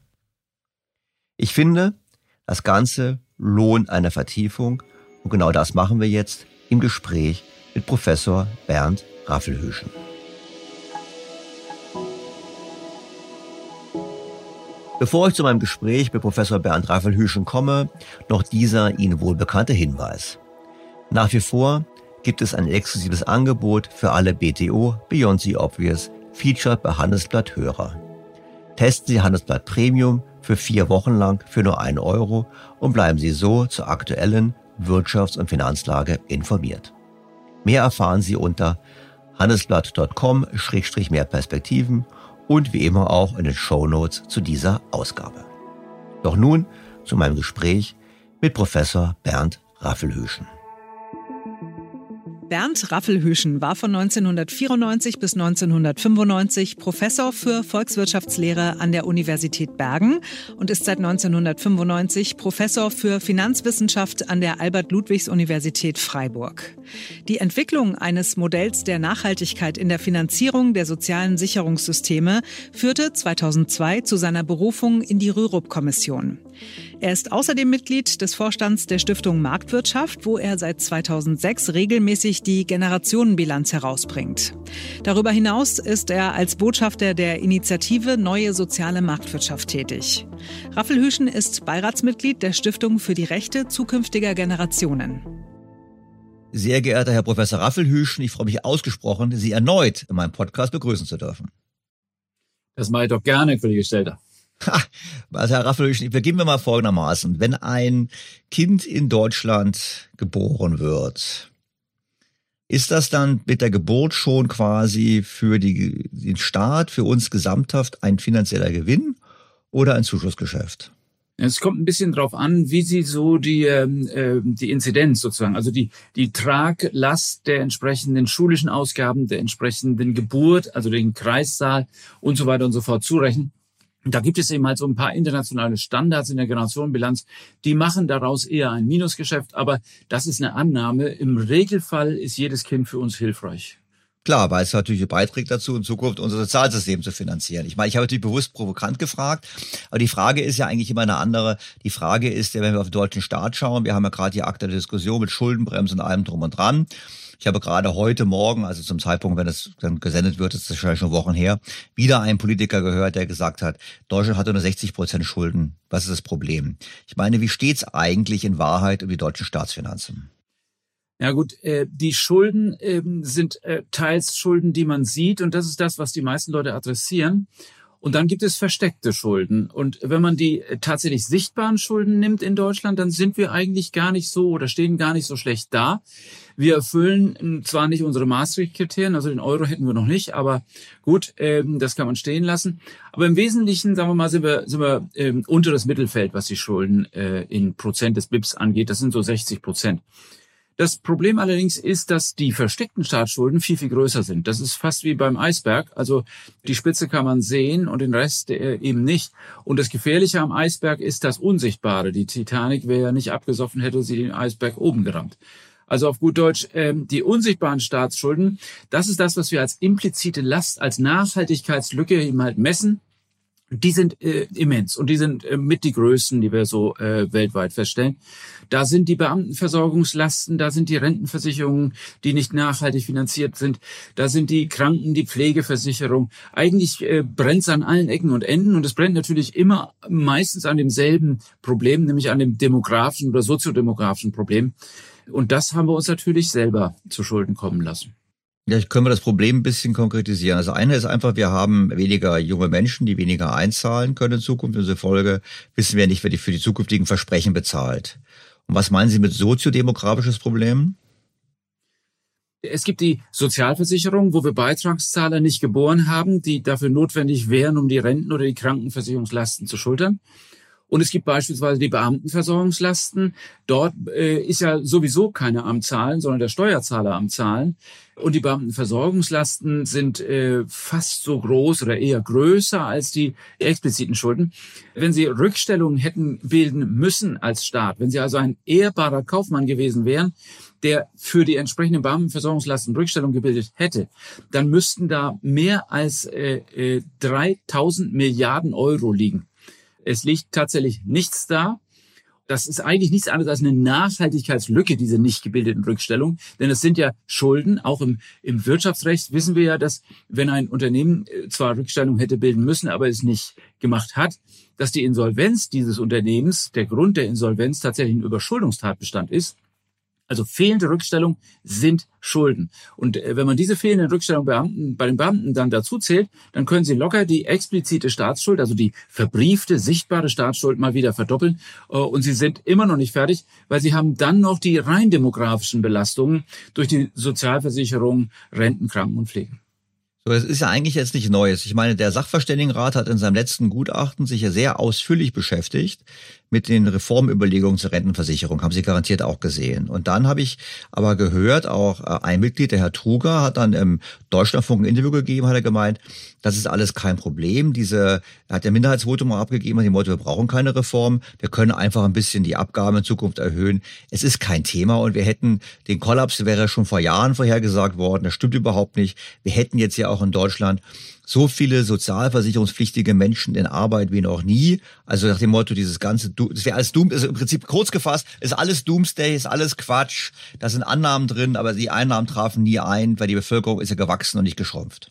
Ich finde, das Ganze lohnt eine Vertiefung und genau das machen wir jetzt im Gespräch mit Professor Bernd Raffelhüschen. Bevor ich zu meinem Gespräch mit Professor Bernd Raffelhüschen komme, noch dieser Ihnen wohlbekannte Hinweis. Nach wie vor gibt es ein exklusives Angebot für alle B T O Beyond the Obvious Featured bei Handelsblatt Hörer. Testen Sie Handelsblatt Premium für vier Wochen lang für nur einen Euro und bleiben Sie so zur aktuellen Wirtschafts- und Finanzlage informiert. Mehr erfahren Sie unter handelsblatt punkt com Schrägstrich mehr Perspektiven und wie immer auch in den Shownotes zu dieser Ausgabe. Doch nun zu meinem Gespräch mit Professor Bernd Raffelhüschen. Bernd Raffelhüschen war von neunzehnhundertvierundneunzig bis neunzehnhundertfünfundneunzig Professor für Volkswirtschaftslehre an der Universität Bergen und ist seit neunzehnhundertfünfundneunzig Professor für Finanzwissenschaft an der Albert-Ludwigs-Universität Freiburg. Die Entwicklung eines Modells der Nachhaltigkeit in der Finanzierung der sozialen Sicherungssysteme führte zweitausendzwei zu seiner Berufung in die Rürup-Kommission. Er ist außerdem Mitglied des Vorstands der Stiftung Marktwirtschaft, wo er seit zweitausendsechs regelmäßig die Generationenbilanz herausbringt. Darüber hinaus ist er als Botschafter der Initiative Neue Soziale Marktwirtschaft tätig. Raffelhüschen ist Beiratsmitglied der Stiftung für die Rechte zukünftiger Generationen. Sehr geehrter Herr Professor Raffelhüschen, ich freue mich ausgesprochen, Sie erneut in meinem Podcast begrüßen zu dürfen. Das mache ich doch gerne, Kollege Stelter. Ha, also Herr Raffelhüschen, beginnen wir mal folgendermaßen. Wenn ein Kind in Deutschland geboren wird, ist das dann mit der Geburt schon quasi für die, den Staat, für uns gesamthaft ein finanzieller Gewinn oder ein Zuschussgeschäft? Es kommt ein bisschen drauf an, wie Sie so die äh, die Inzidenz sozusagen, also die die Traglast der entsprechenden schulischen Ausgaben, der entsprechenden Geburt, also den Kreissaal und so weiter und so fort zurechnen. Da gibt es eben halt so ein paar internationale Standards in der Generationenbilanz, die machen daraus eher ein Minusgeschäft, aber das ist eine Annahme. Im Regelfall ist jedes Kind für uns hilfreich. Klar, weil es natürlich beiträgt dazu, in Zukunft unser Sozialsystem zu finanzieren. Ich meine, ich habe natürlich bewusst provokant gefragt, aber die Frage ist ja eigentlich immer eine andere. Die Frage ist ja, wenn wir auf den deutschen Staat schauen, wir haben ja gerade die aktuelle Diskussion mit Schuldenbremse und allem drum und dran. Ich habe gerade heute Morgen, also zum Zeitpunkt, wenn es dann gesendet wird, ist das wahrscheinlich schon Wochen her, wieder einen Politiker gehört, der gesagt hat, Deutschland hat nur sechzig Prozent Schulden. Was ist das Problem? Ich meine, wie steht's eigentlich in Wahrheit um die deutschen Staatsfinanzen? Ja gut, äh, die Schulden äh, sind äh, teils Schulden, die man sieht, und das ist das, was die meisten Leute adressieren. Und dann gibt es versteckte Schulden. Und wenn man die äh, tatsächlich sichtbaren Schulden nimmt in Deutschland, dann sind wir eigentlich gar nicht so oder stehen gar nicht so schlecht da. Wir erfüllen äh, zwar nicht unsere Maastricht-Kriterien, also den Euro hätten wir noch nicht, aber gut, äh, das kann man stehen lassen. Aber im Wesentlichen, sagen wir mal, sind wir, sind wir äh, unteres Mittelfeld, was die Schulden äh, in Prozent des B I P S angeht. Das sind so sechzig Prozent. Das Problem allerdings ist, dass die versteckten Staatsschulden viel, viel größer sind. Das ist fast wie beim Eisberg. Also die Spitze kann man sehen und den Rest eben nicht. Und das Gefährliche am Eisberg ist das Unsichtbare. Die Titanic wäre ja nicht abgesoffen, hätte sie den Eisberg oben gerammt. Also auf gut Deutsch, ähm, die unsichtbaren Staatsschulden, das ist das, was wir als implizite Last, als Nachhaltigkeitslücke eben halt messen. Die sind äh, immens und die sind äh, mit die größten, die wir so äh, weltweit feststellen. Da sind die Beamtenversorgungslasten, da sind die Rentenversicherungen, die nicht nachhaltig finanziert sind, da sind die Kranken-, die Pflegeversicherung. Eigentlich äh, brennt es an allen Ecken und Enden, und es brennt natürlich immer meistens an demselben Problem, nämlich an dem demografischen oder soziodemografischen Problem. Und das haben wir uns natürlich selber zu Schulden kommen lassen. Ja, können wir das Problem ein bisschen konkretisieren. Also eine ist einfach, wir haben weniger junge Menschen, die weniger einzahlen können in Zukunft. In dieser Folge wissen wir nicht, wer die für die zukünftigen Versprechen bezahlt. Und was meinen Sie mit soziodemografisches Problem? Es gibt die Sozialversicherung, wo wir Beitragszahler nicht geboren haben, die dafür notwendig wären, um die Renten- oder die Krankenversicherungslasten zu schultern. Und es gibt beispielsweise die Beamtenversorgungslasten. Dort äh, ist ja sowieso keiner am Zahlen, sondern der Steuerzahler am Zahlen. Und die Beamtenversorgungslasten sind äh, fast so groß oder eher größer als die expliziten Schulden. Wenn Sie Rückstellungen hätten bilden müssen als Staat, wenn Sie also ein ehrbarer Kaufmann gewesen wären, der für die entsprechenden Beamtenversorgungslasten Rückstellung gebildet hätte, dann müssten da mehr als äh, äh, dreitausend Milliarden Euro liegen. Es liegt tatsächlich nichts da. Das ist eigentlich nichts anderes als eine Nachhaltigkeitslücke, diese nicht gebildeten Rückstellungen. Denn es sind ja Schulden. Auch im, im Wirtschaftsrecht wissen wir ja, dass wenn ein Unternehmen zwar Rückstellungen hätte bilden müssen, aber es nicht gemacht hat, dass die Insolvenz dieses Unternehmens, der Grund der Insolvenz, tatsächlich ein Überschuldungstatbestand ist. Also fehlende Rückstellungen sind Schulden. Und äh, wenn man diese fehlenden Rückstellungen Beamten, bei den Beamten dann dazu zählt, dann können sie locker die explizite Staatsschuld, also die verbriefte, sichtbare Staatsschuld mal wieder verdoppeln. Äh, und sie sind immer noch nicht fertig, weil sie haben dann noch die rein demografischen Belastungen durch die Sozialversicherung, Renten, Kranken und Pflegen. So, das ist ja eigentlich jetzt nicht Neues. Ich meine, der Sachverständigenrat hat in seinem letzten Gutachten sich ja sehr ausführlich beschäftigt mit den Reformüberlegungen zur Rentenversicherung. Haben Sie garantiert auch gesehen. Und dann habe ich aber gehört, auch ein Mitglied, der Herr Truger, hat dann im Deutschlandfunk ein Interview gegeben, hat er gemeint, das ist alles kein Problem. Diese, er hat der Minderheitsvotum auch abgegeben, die Motto, wir brauchen keine Reform, wir können einfach ein bisschen die Abgaben in Zukunft erhöhen. Es ist kein Thema und wir hätten, den Kollaps wäre schon vor Jahren vorhergesagt worden, das stimmt überhaupt nicht. Wir hätten jetzt ja auch in Deutschland so viele sozialversicherungspflichtige Menschen in Arbeit wie noch nie. Also nach dem Motto, dieses ganze, das wäre alles Doom, also im Prinzip kurz gefasst, ist alles Doomsday, ist alles Quatsch. Da sind Annahmen drin, aber die Einnahmen trafen nie ein, weil die Bevölkerung ist ja gewachsen und nicht geschrumpft.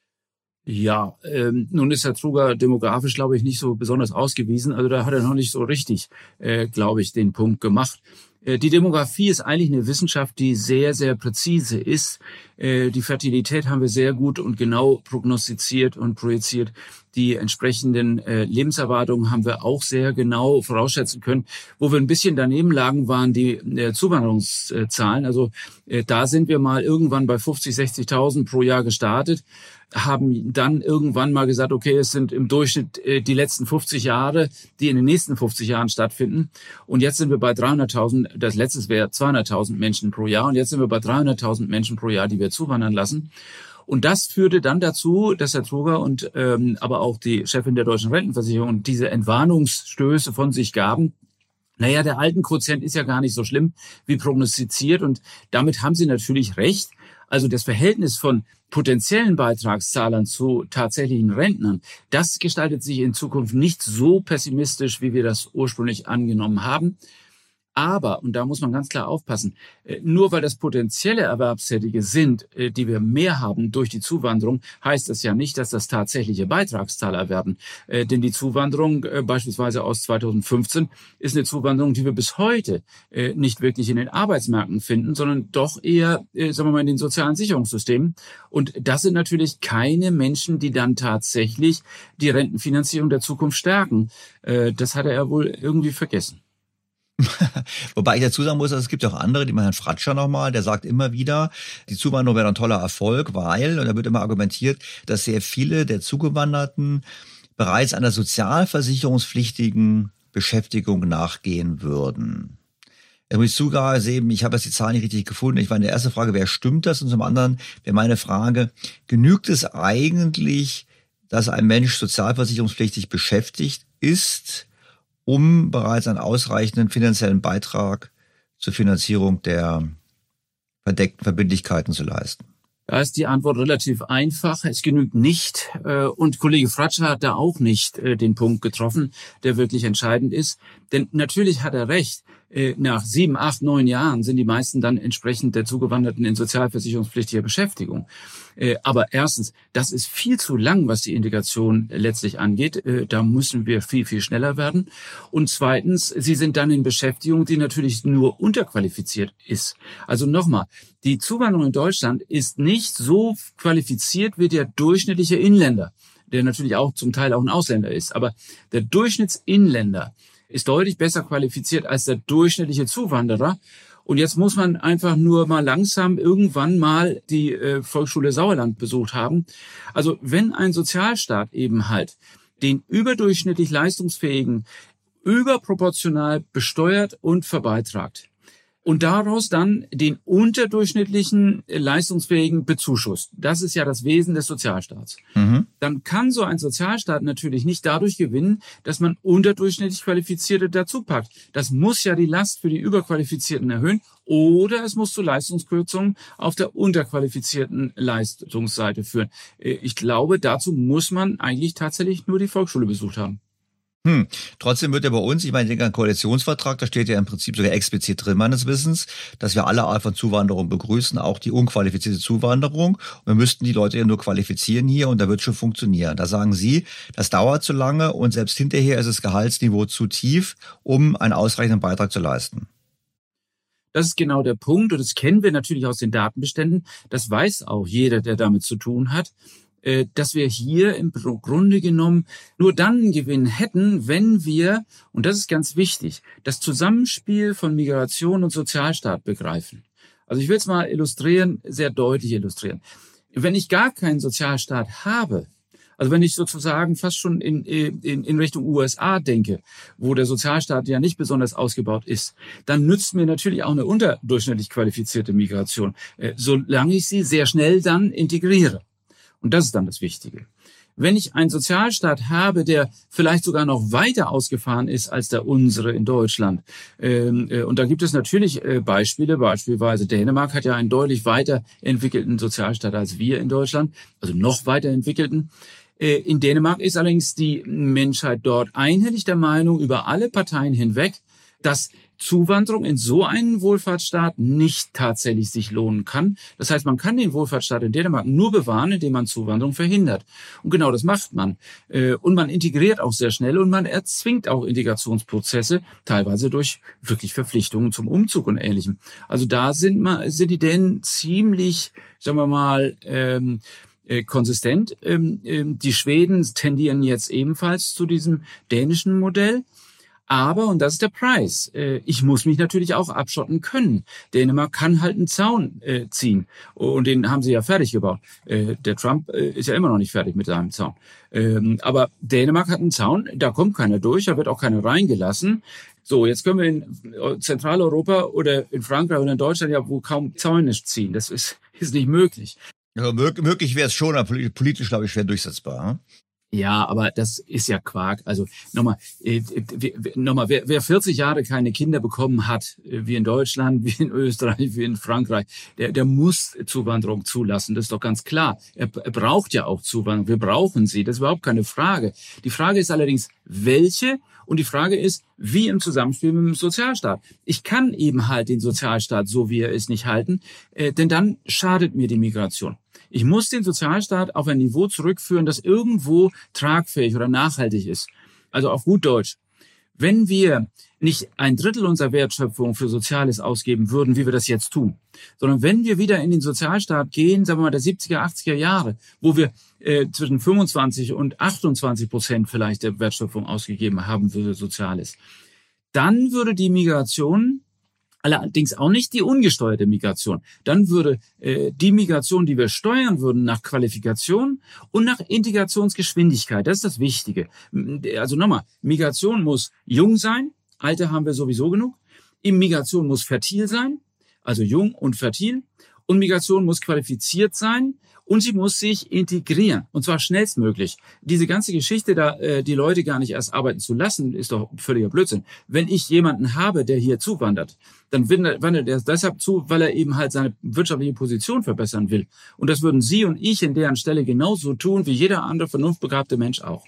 Ja, ähm, nun ist Herr Truger demografisch, glaube ich, nicht so besonders ausgewiesen. Also da hat er noch nicht so richtig, äh, glaube ich, den Punkt gemacht. Äh, die Demografie ist eigentlich eine Wissenschaft, die sehr, sehr präzise ist. Äh, die Fertilität haben wir sehr gut und genau prognostiziert und projiziert. Die entsprechenden äh, Lebenserwartungen haben wir auch sehr genau vorausschätzen können. Wo wir ein bisschen daneben lagen, waren die äh, Zuwanderungszahlen. Also äh, da sind wir mal irgendwann bei fünfzig, sechzigtausend pro Jahr gestartet. haben dann irgendwann mal gesagt, okay, es sind im Durchschnitt äh, die letzten fünfzig Jahre, die in den nächsten fünfzig Jahren stattfinden. Und jetzt sind wir bei dreihunderttausend, das letzte wäre zweihunderttausend Menschen pro Jahr. Und jetzt sind wir bei dreihunderttausend Menschen pro Jahr, die wir zuwandern lassen. Und das führte dann dazu, dass Herr Truger und ähm, aber auch die Chefin der Deutschen Rentenversicherung diese Entwarnungsstöße von sich gaben. Naja, der Altenquotient ist ja gar nicht so schlimm wie prognostiziert. Und damit haben sie natürlich recht. Also das Verhältnis von potenziellen Beitragszahlern zu tatsächlichen Rentnern, das gestaltet sich in Zukunft nicht so pessimistisch, wie wir das ursprünglich angenommen haben. Aber, und da muss man ganz klar aufpassen, nur weil das potenzielle Erwerbstätige sind, die wir mehr haben durch die Zuwanderung, heißt das ja nicht, dass das tatsächliche Beitragszahler werden. Denn die Zuwanderung beispielsweise aus zweitausendfünfzehn ist eine Zuwanderung, die wir bis heute nicht wirklich in den Arbeitsmärkten finden, sondern doch eher, sagen wir mal, in den sozialen Sicherungssystemen. Und das sind natürlich keine Menschen, die dann tatsächlich die Rentenfinanzierung der Zukunft stärken. Das hat er ja wohl irgendwie vergessen. Wobei ich dazu sagen muss, dass es gibt auch andere, die mal Herrn Fratscher nochmal, der sagt immer wieder, die Zuwanderung wäre ein toller Erfolg, weil, und da wird immer argumentiert, dass sehr viele der Zugewanderten bereits einer sozialversicherungspflichtigen Beschäftigung nachgehen würden. Da muss ich zugeben, ich habe jetzt die Zahlen nicht richtig gefunden. Ich war in der ersten Frage, wer stimmt das? Und zum anderen wäre meine Frage, genügt es eigentlich, dass ein Mensch sozialversicherungspflichtig beschäftigt ist, um bereits einen ausreichenden finanziellen Beitrag zur Finanzierung der verdeckten Verbindlichkeiten zu leisten? Da ist die Antwort relativ einfach. Es genügt nicht. Und Kollege Fratscher hat da auch nicht den Punkt getroffen, der wirklich entscheidend ist. Denn natürlich hat er recht. Nach sieben, acht, neun Jahren sind die meisten dann entsprechend der Zugewanderten in sozialversicherungspflichtiger Beschäftigung. Aber erstens, das ist viel zu lang, was die Integration letztlich angeht. Da müssen wir viel, viel schneller werden. Und zweitens, sie sind dann in Beschäftigung, die natürlich nur unterqualifiziert ist. Also nochmal, die Zuwanderung in Deutschland ist nicht so qualifiziert wie der durchschnittliche Inländer, der natürlich auch zum Teil auch ein Ausländer ist. Aber der Durchschnittsinländer ist deutlich besser qualifiziert als der durchschnittliche Zuwanderer. Und jetzt muss man einfach nur mal langsam irgendwann mal die äh, Volksschule Sauerland besucht haben. Also wenn ein Sozialstaat eben halt den überdurchschnittlich Leistungsfähigen überproportional besteuert und verbeitragt und daraus dann den unterdurchschnittlichen Leistungsfähigen bezuschusst. Das ist ja das Wesen des Sozialstaats. Mhm. Dann kann so ein Sozialstaat natürlich nicht dadurch gewinnen, dass man unterdurchschnittlich Qualifizierte dazu packt. Das muss ja die Last für die Überqualifizierten erhöhen oder es muss zu Leistungskürzungen auf der unterqualifizierten Leistungsseite führen. Ich glaube, dazu muss man eigentlich tatsächlich nur die Volksschule besucht haben. Hm. Trotzdem wird ja bei uns, ich meine, den Koalitionsvertrag, da steht ja im Prinzip sogar explizit drin, meines Wissens, dass wir alle Art von Zuwanderung begrüßen, auch die unqualifizierte Zuwanderung. Und wir müssten die Leute ja nur qualifizieren hier und da wird schon funktionieren. Da sagen Sie, das dauert zu lange und selbst hinterher ist das Gehaltsniveau zu tief, um einen ausreichenden Beitrag zu leisten. Das ist genau der Punkt und das kennen wir natürlich aus den Datenbeständen. Das weiß auch jeder, der damit zu tun hat, dass wir hier im Grunde genommen nur dann einen Gewinn hätten, wenn wir, und das ist ganz wichtig, das Zusammenspiel von Migration und Sozialstaat begreifen. Also ich will es mal illustrieren, sehr deutlich illustrieren. Wenn ich gar keinen Sozialstaat habe, also wenn ich sozusagen fast schon in, in, in Richtung U S A denke, wo der Sozialstaat ja nicht besonders ausgebaut ist, dann nützt mir natürlich auch eine unterdurchschnittlich qualifizierte Migration, solange ich sie sehr schnell dann integriere. Und das ist dann das Wichtige. Wenn ich einen Sozialstaat habe, der vielleicht sogar noch weiter ausgefahren ist als der unsere in Deutschland, ähm, äh, und da gibt es natürlich äh, Beispiele, beispielsweise Dänemark hat ja einen deutlich weiterentwickelten Sozialstaat als wir in Deutschland, also noch weiterentwickelten. Äh, in Dänemark ist allerdings die Menschheit dort einhellig der Meinung, über alle Parteien hinweg, dass Zuwanderung in so einen Wohlfahrtsstaat nicht tatsächlich sich lohnen kann. Das heißt, man kann den Wohlfahrtsstaat in Dänemark nur bewahren, indem man Zuwanderung verhindert. Und genau das macht man. Und man integriert auch sehr schnell und man erzwingt auch Integrationsprozesse, teilweise durch wirklich Verpflichtungen zum Umzug und Ähnlichem. Also da sind, man, sind die Dänen ziemlich, sagen wir mal, ähm, konsistent. Ähm, die Schweden tendieren jetzt ebenfalls zu diesem dänischen Modell. Aber, und das ist der Preis, äh, ich muss mich natürlich auch abschotten können. Dänemark kann halt einen Zaun äh, ziehen. Und den haben sie ja fertig gebaut. Äh, der Trump äh, ist ja immer noch nicht fertig mit seinem Zaun. Ähm, aber Dänemark hat einen Zaun, da kommt keiner durch, da wird auch keiner reingelassen. So, jetzt können wir in Zentraleuropa oder in Frankreich oder in Deutschland ja wohl kaum Zäune ziehen. Das ist, ist nicht möglich. Also möglich wäre es schon, aber politisch, glaube ich, schwer durchsetzbar. Hm? Ja, aber das ist ja Quark. Also nochmal, äh, nochmal, wer, wer vierzig Jahre keine Kinder bekommen hat, wie in Deutschland, wie in Österreich, wie in Frankreich, der, der muss Zuwanderung zulassen. Das ist doch ganz klar. Er, er braucht ja auch Zuwanderung. Wir brauchen sie. Das ist überhaupt keine Frage. Die Frage ist allerdings, welche? Und die Frage ist, wie im Zusammenspiel mit dem Sozialstaat. Ich kann eben halt den Sozialstaat, so wie er ist, nicht halten, äh, denn dann schadet mir die Migration. Ich muss den Sozialstaat auf ein Niveau zurückführen, das irgendwo tragfähig oder nachhaltig ist. Also auf gut Deutsch. Wenn wir nicht ein Drittel unserer Wertschöpfung für Soziales ausgeben würden, wie wir das jetzt tun, sondern wenn wir wieder in den Sozialstaat gehen, sagen wir mal der siebziger, achtziger Jahre, wo wir äh, zwischen fünfundzwanzig und achtundzwanzig Prozent vielleicht der Wertschöpfung ausgegeben haben für Soziales, dann würde die Migration, allerdings auch nicht die ungesteuerte Migration. Dann würde äh, die Migration, die wir steuern würden, nach Qualifikation und nach Integrationsgeschwindigkeit. Das ist das Wichtige. Also nochmal, Migration muss jung sein. Alte haben wir sowieso genug. Migration muss fertil sein, also jung und fertil. Und Migration muss qualifiziert sein. Und sie muss sich integrieren, und zwar schnellstmöglich. Diese ganze Geschichte, da äh, die Leute gar nicht erst arbeiten zu lassen, ist doch völliger Blödsinn. Wenn ich jemanden habe, der hier zuwandert, dann wandert er deshalb zu, weil er eben halt seine wirtschaftliche Position verbessern will. Und das würden Sie und ich in deren Stelle genauso tun, wie jeder andere vernunftbegabte Mensch auch.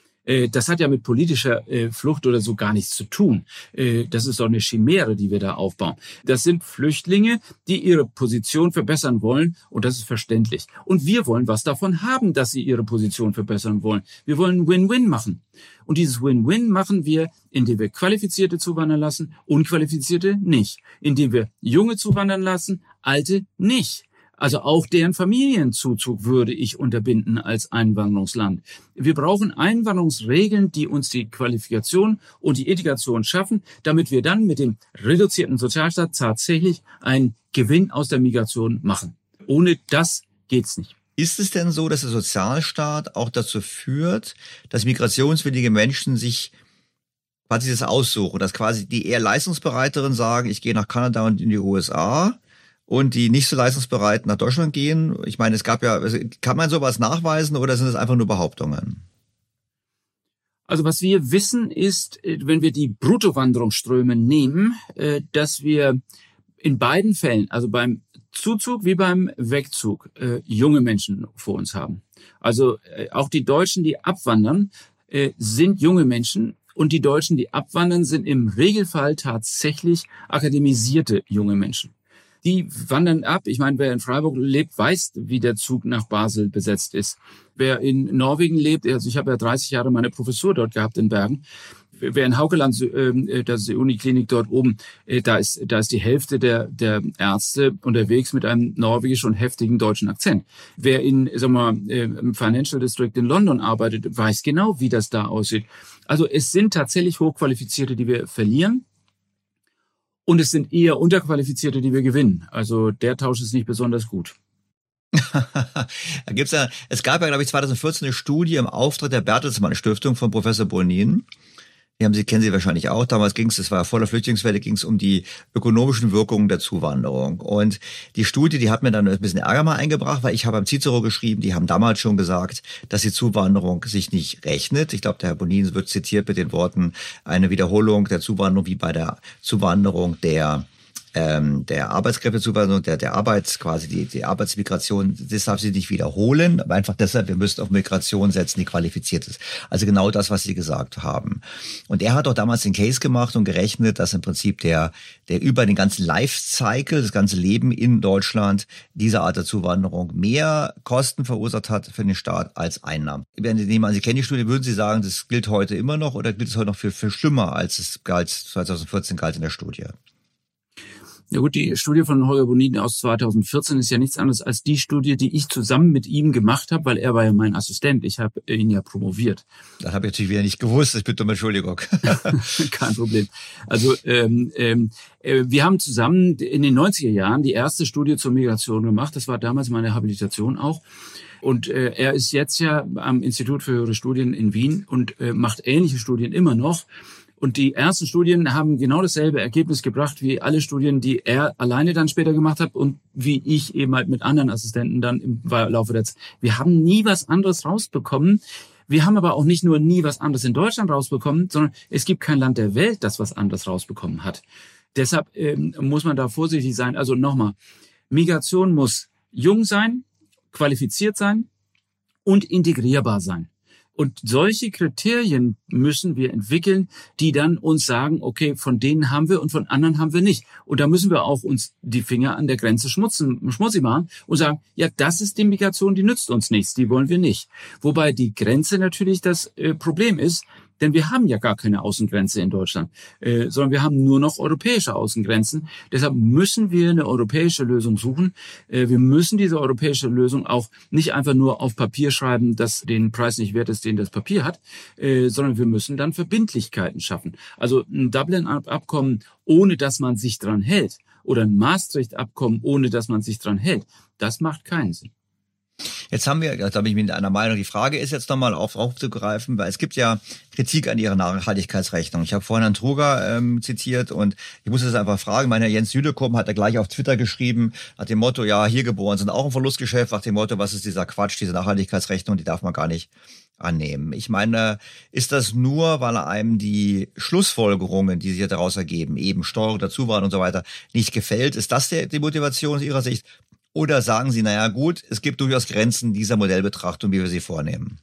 Das hat ja mit politischer Flucht oder so gar nichts zu tun. Das ist doch eine Chimäre, die wir da aufbauen. Das sind Flüchtlinge, die ihre Position verbessern wollen, und das ist verständlich. Und wir wollen was davon haben, dass sie ihre Position verbessern wollen. Wir wollen Win-Win machen. Und dieses Win-Win machen wir, indem wir Qualifizierte zuwandern lassen, Unqualifizierte nicht. Indem wir Junge zuwandern lassen, Alte nicht. Also auch deren Familienzuzug würde ich unterbinden als Einwanderungsland. Wir brauchen Einwanderungsregeln, die uns die Qualifikation und die Integration schaffen, damit wir dann mit dem reduzierten Sozialstaat tatsächlich einen Gewinn aus der Migration machen. Ohne das geht's nicht. Ist es denn so, dass der Sozialstaat auch dazu führt, dass migrationswillige Menschen sich quasi das aussuchen, dass quasi die eher leistungsbereiteren sagen, ich gehe nach Kanada und in die U S A, und die nicht so leistungsbereit nach Deutschland gehen? Ich meine, es gab ja, also kann man sowas nachweisen oder sind es einfach nur Behauptungen? Also was wir wissen ist, wenn wir die Bruttowanderungsströme nehmen, dass wir in beiden Fällen, also beim Zuzug wie beim Wegzug, junge Menschen vor uns haben. Also auch die Deutschen, die abwandern, sind junge Menschen. Und die Deutschen, die abwandern, sind im Regelfall tatsächlich akademisierte junge Menschen. Die wandern ab. Ich meine, wer in Freiburg lebt, weiß, wie der Zug nach Basel besetzt ist. Wer in Norwegen lebt, also ich habe ja dreißig Jahre meine Professur dort gehabt in Bergen. Wer in Haukeland, das ist die Uniklinik dort oben, da ist, da ist die Hälfte der, der Ärzte unterwegs mit einem norwegisch und heftigen deutschen Akzent. Wer in, sagen wir mal, im Financial District in London arbeitet, weiß genau, wie das da aussieht. Also es sind tatsächlich Hochqualifizierte, die wir verlieren. Und es sind eher Unterqualifizierte, die wir gewinnen. Also der Tausch ist nicht besonders gut. Da gibt's ja, es gab ja, glaube ich, zweitausendvierzehn eine Studie im Auftrag der Bertelsmann Stiftung von Professor Bonin. Die haben Sie, kennen Sie wahrscheinlich auch. Damals ging es, das war ja voller Flüchtlingswelle, ging es um die ökonomischen Wirkungen der Zuwanderung. Und die Studie, die hat mir dann ein bisschen Ärger mal eingebracht, weil ich habe am Cicero geschrieben, die haben damals schon gesagt, dass die Zuwanderung sich nicht rechnet. Ich glaube, der Herr Bonin wird zitiert mit den Worten, eine Wiederholung der Zuwanderung wie bei der Zuwanderung der ähm, der Arbeitskräftezuwanderung, der der Arbeits quasi die die Arbeitsmigration, das darf sie nicht wiederholen, aber einfach deshalb, wir müssen auf Migration setzen, die qualifiziert ist. Also genau das, was Sie gesagt haben. Und er hat auch damals den Case gemacht und gerechnet, dass im Prinzip der der über den ganzen Lifecycle, das ganze Leben in Deutschland, diese Art der Zuwanderung mehr Kosten verursacht hat für den Staat als Einnahmen. Wenn Sie nehmen an, Sie kennen die Studie, würden Sie sagen, das gilt heute immer noch oder gilt es heute noch für, für schlimmer, als es galt zweitausendvierzehn galt in der Studie? Ja gut, die Studie von Holger Boniten aus zweitausendvierzehn ist ja nichts anderes als die Studie, die ich zusammen mit ihm gemacht habe, weil er war ja mein Assistent. Ich habe ihn ja promoviert. Das habe ich natürlich wieder nicht gewusst. Ich bitte um Entschuldigung. Kein Problem. Also ähm, ähm, wir haben zusammen in den neunziger Jahren die erste Studie zur Migration gemacht. Das war damals meine Habilitation auch. Und äh, er ist jetzt ja am Institut für höhere Studien in Wien und äh, macht ähnliche Studien immer noch. Und die ersten Studien haben genau dasselbe Ergebnis gebracht wie alle Studien, die er alleine dann später gemacht hat und wie ich eben halt mit anderen Assistenten dann im Laufe der Zeit. Wir haben nie was anderes rausbekommen. Wir haben aber auch nicht nur nie was anderes in Deutschland rausbekommen, sondern es gibt kein Land der Welt, das was anderes rausbekommen hat. Deshalb ähm, muss man da vorsichtig sein. Also nochmal, Migration muss jung sein, qualifiziert sein und integrierbar sein. Und solche Kriterien müssen wir entwickeln, die dann uns sagen, okay, von denen haben wir und von anderen haben wir nicht. Und da müssen wir auch uns die Finger an der Grenze schmutzen, schmutzig machen und sagen, ja, das ist die Migration, die nützt uns nichts, die wollen wir nicht. Wobei die Grenze natürlich das äh, Problem ist, denn wir haben ja gar keine Außengrenze in Deutschland, äh, sondern wir haben nur noch europäische Außengrenzen. Deshalb müssen wir eine europäische Lösung suchen. Äh, wir müssen diese europäische Lösung auch nicht einfach nur auf Papier schreiben, dass den Preis nicht wert ist, den das Papier hat, äh, sondern wir müssen dann Verbindlichkeiten schaffen. Also ein Dublin-Abkommen, ohne dass man sich dran hält, oder ein Maastricht-Abkommen, ohne dass man sich dran hält, das macht keinen Sinn. Jetzt haben wir, da bin ich mit einer Meinung, die Frage ist jetzt nochmal auf, aufzugreifen, weil es gibt ja Kritik an Ihrer Nachhaltigkeitsrechnung. Ich habe vorhin Herrn Truger ähm, zitiert und ich muss das einfach fragen. Meiner Jens Südekum hat er gleich auf Twitter geschrieben, nach dem Motto, ja, hier geboren sind auch ein Verlustgeschäft, nach dem Motto, was ist dieser Quatsch, diese Nachhaltigkeitsrechnung, die darf man gar nicht annehmen. Ich meine, ist das nur, weil einem die Schlussfolgerungen, die sich daraus ergeben, eben Steuerung, Dazuwahlen und so weiter, nicht gefällt? Ist das die Motivation aus Ihrer Sicht? Oder sagen Sie, naja gut, es gibt durchaus Grenzen dieser Modellbetrachtung, wie wir sie vornehmen?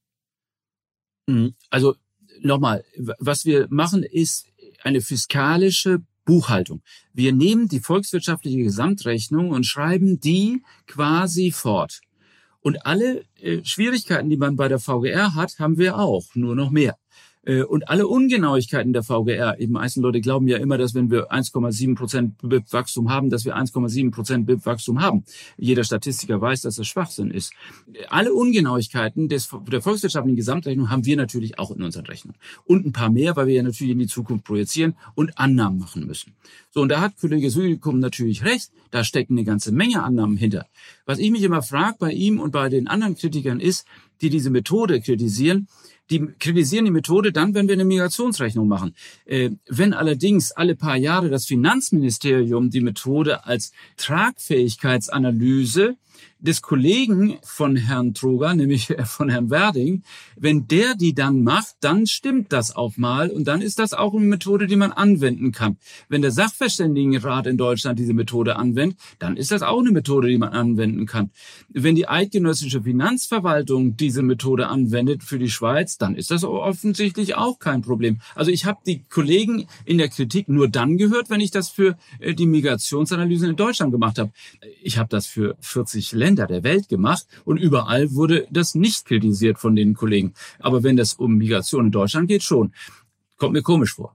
Also nochmal, was wir machen, ist eine fiskalische Buchhaltung. Wir nehmen die volkswirtschaftliche Gesamtrechnung und schreiben die quasi fort. Und alle äh, Schwierigkeiten, die man bei der V G R hat, haben wir auch, nur noch mehr. Und alle Ungenauigkeiten der V G R, eben einzelne Leute glauben ja immer, dass wenn wir eins Komma sieben Prozent B I P-Wachstum haben, dass wir eins Komma sieben Prozent B I P-Wachstum haben. Jeder Statistiker weiß, dass das Schwachsinn ist. Alle Ungenauigkeiten des, der volkswirtschaftlichen Gesamtrechnung haben wir natürlich auch in unseren Rechnungen. Und ein paar mehr, weil wir ja natürlich in die Zukunft projizieren und Annahmen machen müssen. So, und da hat Kollege Südekum natürlich recht, da stecken eine ganze Menge Annahmen hinter. Was ich mich immer frage bei ihm und bei den anderen Kritikern ist, die diese Methode kritisieren, die kritisieren die Methode dann, wenn wir eine Migrationsrechnung machen. Äh, wenn allerdings alle paar Jahre das Finanzministerium die Methode als Tragfähigkeitsanalyse des Kollegen von Herrn Truger, nämlich von Herrn Werding, wenn der die dann macht, dann stimmt das auch mal und dann ist das auch eine Methode, die man anwenden kann. Wenn der Sachverständigenrat in Deutschland diese Methode anwendet, dann ist das auch eine Methode, die man anwenden kann. Wenn die eidgenössische Finanzverwaltung diese Methode anwendet für die Schweiz, dann ist das offensichtlich auch kein Problem. Also ich habe die Kollegen in der Kritik nur dann gehört, wenn ich das für die Migrationsanalysen in Deutschland gemacht habe. Ich habe das für vierzig Länder der Welt gemacht und überall wurde das nicht kritisiert von den Kollegen. Aber wenn das um Migration in Deutschland geht, schon. Kommt mir komisch vor.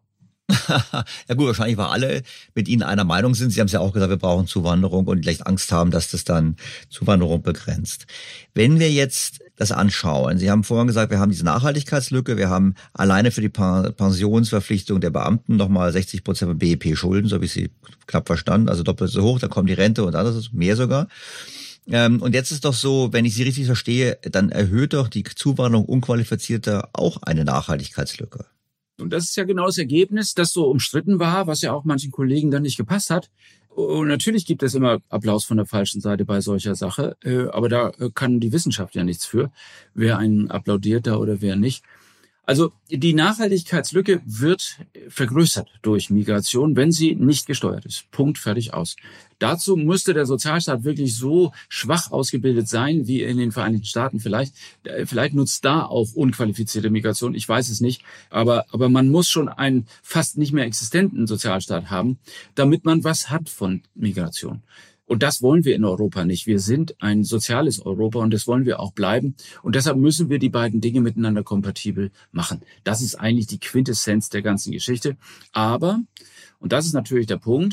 Ja gut, wahrscheinlich, weil alle mit Ihnen einer Meinung sind. Sie haben es ja auch gesagt, wir brauchen Zuwanderung und vielleicht Angst haben, dass das dann Zuwanderung begrenzt. Wenn wir jetzt das anschauen, Sie haben vorhin gesagt, wir haben diese Nachhaltigkeitslücke, wir haben alleine für die Pensionsverpflichtung der Beamten nochmal sechzig Prozent B I P Schulden, so habe ich Sie knapp verstanden, also doppelt so hoch, dann kommt die Rente und alles, mehr sogar. Und jetzt ist doch so, wenn ich Sie richtig verstehe, dann erhöht doch die Zuwanderung Unqualifizierter auch eine Nachhaltigkeitslücke. Und das ist ja genau das Ergebnis, das so umstritten war, was ja auch manchen Kollegen dann nicht gepasst hat. Und natürlich gibt es immer Applaus von der falschen Seite bei solcher Sache, aber da kann die Wissenschaft ja nichts für, wer einen applaudiert da oder wer nicht. Also die Nachhaltigkeitslücke wird vergrößert durch Migration, wenn sie nicht gesteuert ist. Punkt, fertig, aus. Dazu müsste der Sozialstaat wirklich so schwach ausgebildet sein wie in den Vereinigten Staaten vielleicht. Vielleicht nutzt da auch unqualifizierte Migration, ich weiß es nicht. Aber, aber man muss schon einen fast nicht mehr existenten Sozialstaat haben, damit man was hat von Migration. Und das wollen wir in Europa nicht. Wir sind ein soziales Europa und das wollen wir auch bleiben. Und deshalb müssen wir die beiden Dinge miteinander kompatibel machen. Das ist eigentlich die Quintessenz der ganzen Geschichte. Aber, und das ist natürlich der Punkt,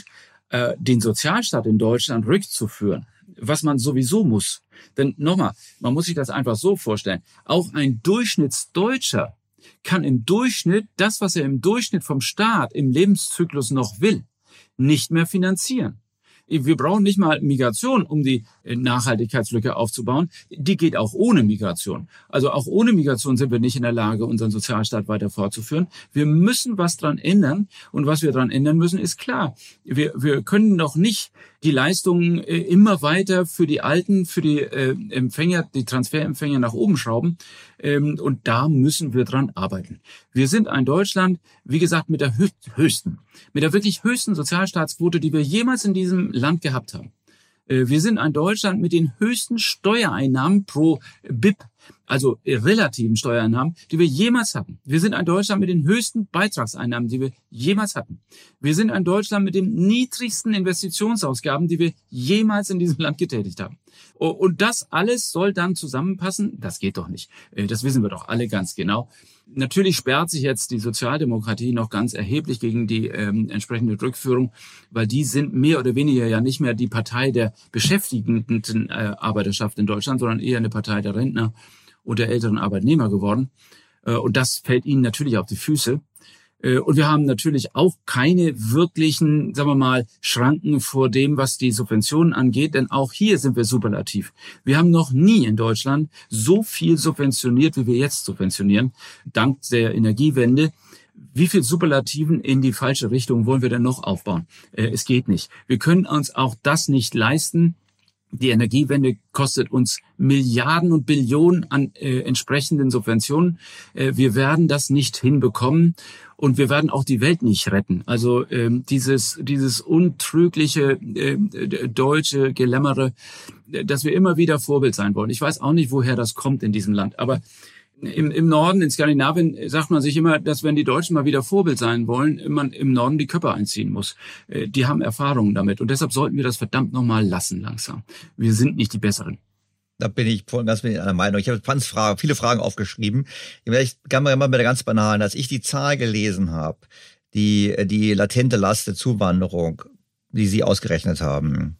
äh, den Sozialstaat in Deutschland rückzuführen, was man sowieso muss. Denn nochmal, man muss sich das einfach so vorstellen. Auch ein Durchschnittsdeutscher kann im Durchschnitt das, was er im Durchschnitt vom Staat im Lebenszyklus noch will, nicht mehr finanzieren. Wir brauchen nicht mal Migration, um die Nachhaltigkeitslücke aufzubauen. Die geht auch ohne Migration. Also auch ohne Migration sind wir nicht in der Lage, unseren Sozialstaat weiter fortzuführen. Wir müssen was dran ändern. Und was wir dran ändern müssen, ist klar. Wir, wir können doch nicht die Leistungen immer weiter für die Alten, für die Empfänger, die Transferempfänger nach oben schrauben. Und da müssen wir dran arbeiten. Wir sind ein Deutschland, wie gesagt, mit der höchsten, mit der wirklich höchsten Sozialstaatsquote, die wir jemals in diesem Land gehabt haben. Wir sind ein Deutschland mit den höchsten Steuereinnahmen pro B I P, also relativen Steuereinnahmen, die wir jemals hatten. Wir sind ein Deutschland mit den höchsten Beitragseinnahmen, die wir jemals hatten. Wir sind ein Deutschland mit den niedrigsten Investitionsausgaben, die wir jemals in diesem Land getätigt haben. Und das alles soll dann zusammenpassen? Das geht doch nicht. Das wissen wir doch alle ganz genau. Natürlich sperrt sich jetzt die Sozialdemokratie noch ganz erheblich gegen die ähm, entsprechende Rückführung, weil die sind mehr oder weniger ja nicht mehr die Partei der beschäftigten äh, Arbeiterschaft in Deutschland, sondern eher eine Partei der Rentner und der älteren Arbeitnehmer geworden. Äh, und das fällt ihnen natürlich auf die Füße. Äh, und wir haben natürlich auch keine wirklichen, sagen wir mal, Schranken vor dem, was die Subventionen angeht, denn auch hier sind wir superlativ. Wir haben noch nie in Deutschland so viel subventioniert, wie wir jetzt subventionieren, dank der Energiewende. Wie viel Superlativen in die falsche Richtung wollen wir denn noch aufbauen? Äh, es geht nicht. Wir können uns auch das nicht leisten. Die Energiewende kostet uns Milliarden und Billionen an äh, entsprechenden Subventionen. Äh, wir werden das nicht hinbekommen und wir werden auch die Welt nicht retten. Also ähm, dieses dieses untrügliche äh, deutsche Gelämmere, äh, dass wir immer wieder Vorbild sein wollen. Ich weiß auch nicht, woher das kommt in diesem Land, aber Im, Im Norden, in Skandinavien, sagt man sich immer, dass wenn die Deutschen mal wieder Vorbild sein wollen, man im Norden die Köpfe einziehen muss. Die haben Erfahrungen damit und deshalb sollten wir das verdammt nochmal lassen langsam. Wir sind nicht die Besseren. Da bin ich voll und ganz mit einer Meinung. Ich habe ganz Fragen, viele Fragen aufgeschrieben. Ich kann mal mit der ganz banalen, als ich die Zahl gelesen habe, die die latente Last der Zuwanderung, die Sie ausgerechnet haben,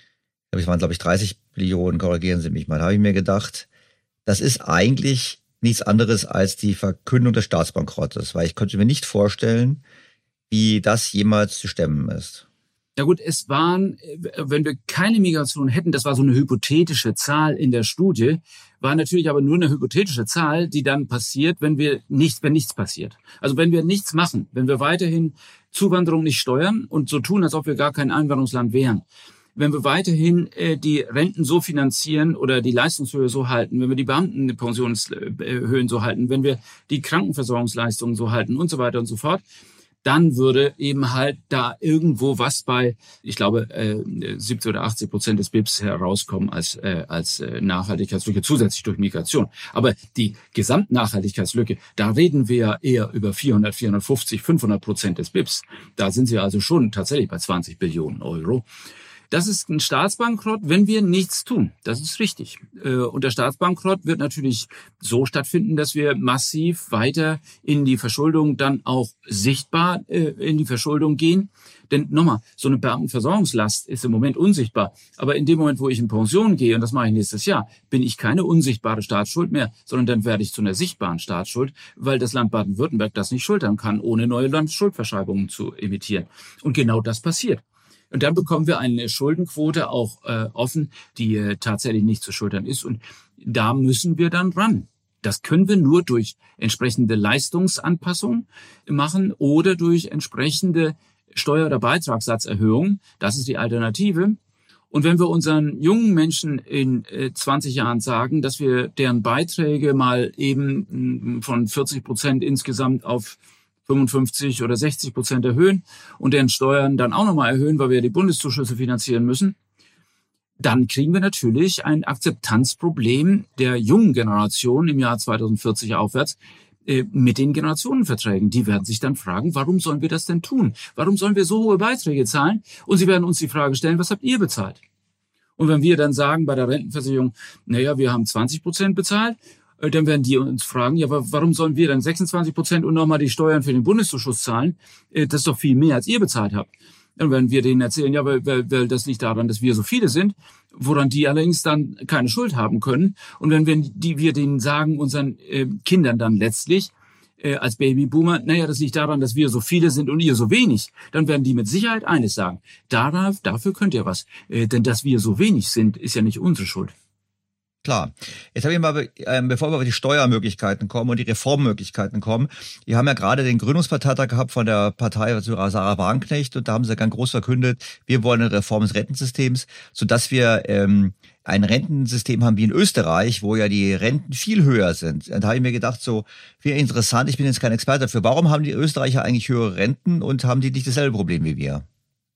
das waren glaube ich dreißig Billionen, korrigieren Sie mich mal, da habe ich mir gedacht, das ist eigentlich nichts anderes als die Verkündung des Staatsbankrottes, weil ich konnte mir nicht vorstellen, wie das jemals zu stemmen ist. Ja gut, es waren, wenn wir keine Migration hätten, das war so eine hypothetische Zahl in der Studie, war natürlich aber nur eine hypothetische Zahl, die dann passiert, wenn wir nicht, wenn nichts passiert. Also wenn wir nichts machen, wenn wir weiterhin Zuwanderung nicht steuern und so tun, als ob wir gar kein Einwanderungsland wären. Wenn wir weiterhin äh, die Renten so finanzieren oder die Leistungshöhe so halten, wenn wir die Beamtenpensionshöhen so halten, wenn wir die Krankenversorgungsleistungen so halten und so weiter und so fort, dann würde eben halt da irgendwo was bei, ich glaube, äh, siebzig oder achtzig Prozent des B I Ps herauskommen als äh, als äh, Nachhaltigkeitslücke, zusätzlich durch Migration. Aber die Gesamtnachhaltigkeitslücke, da reden wir ja eher über vierhundert, vierhundertfünfzig, fünfhundert Prozent des B I Ps. Da sind sie also schon tatsächlich bei zwanzig Billionen Euro. Das ist ein Staatsbankrott, wenn wir nichts tun. Das ist richtig. Und der Staatsbankrott wird natürlich so stattfinden, dass wir massiv weiter in die Verschuldung dann auch sichtbar in die Verschuldung gehen. Denn nochmal, so eine Beamtenversorgungslast ist im Moment unsichtbar. Aber in dem Moment, wo ich in Pension gehe, und das mache ich nächstes Jahr, bin ich keine unsichtbare Staatsschuld mehr, sondern dann werde ich zu einer sichtbaren Staatsschuld, weil das Land Baden-Württemberg das nicht schultern kann, ohne neue Landesschuldverschreibungen zu emittieren. Und genau das passiert. Und dann bekommen wir eine Schuldenquote auch äh, offen, die äh, tatsächlich nicht zu schultern ist. Und da müssen wir dann ran. Das können wir nur durch entsprechende Leistungsanpassungen machen oder durch entsprechende Steuer- oder Beitragssatzerhöhungen. Das ist die Alternative. Und wenn wir unseren jungen Menschen in äh, zwanzig Jahren sagen, dass wir deren Beiträge mal eben von vierzig Prozent insgesamt auf fünfundfünfzig oder sechzig Prozent erhöhen und deren Steuern dann auch nochmal erhöhen, weil wir die Bundeszuschüsse finanzieren müssen, dann kriegen wir natürlich ein Akzeptanzproblem der jungen Generation im Jahr zweitausendvierzig aufwärts äh, mit den Generationenverträgen. Die werden sich dann fragen, warum sollen wir das denn tun? Warum sollen wir so hohe Beiträge zahlen? Und sie werden uns die Frage stellen, was habt ihr bezahlt? Und wenn wir dann sagen bei der Rentenversicherung, naja, wir haben zwanzig Prozent bezahlt, dann werden die uns fragen, ja, aber warum sollen wir dann sechsundzwanzig Prozent und nochmal die Steuern für den Bundeszuschuss zahlen? Das ist doch viel mehr, als ihr bezahlt habt. Dann werden wir denen erzählen, ja, weil, weil, weil das liegt daran, dass wir so viele sind, woran die allerdings dann keine Schuld haben können. Und wenn wir, die, wir denen sagen, unseren äh, Kindern dann letztlich, äh, als Babyboomer, naja, das liegt daran, dass wir so viele sind und ihr so wenig, dann werden die mit Sicherheit eines sagen, darauf, dafür könnt ihr was. Äh, denn dass wir so wenig sind, ist ja nicht unsere Schuld. Klar. Jetzt habe ich mal, ähm, bevor wir auf die Steuermöglichkeiten kommen und die Reformmöglichkeiten kommen, wir haben ja gerade den Gründungsparteitag gehabt von der Partei Sarah Wagenknecht und da haben sie ganz groß verkündet, wir wollen eine Reform des Rentensystems, sodass wir ähm, ein Rentensystem haben wie in Österreich, wo ja die Renten viel höher sind. Und da habe ich mir gedacht, so, wie interessant, ich bin jetzt kein Experte dafür, warum haben die Österreicher eigentlich höhere Renten und haben die nicht dasselbe Problem wie wir?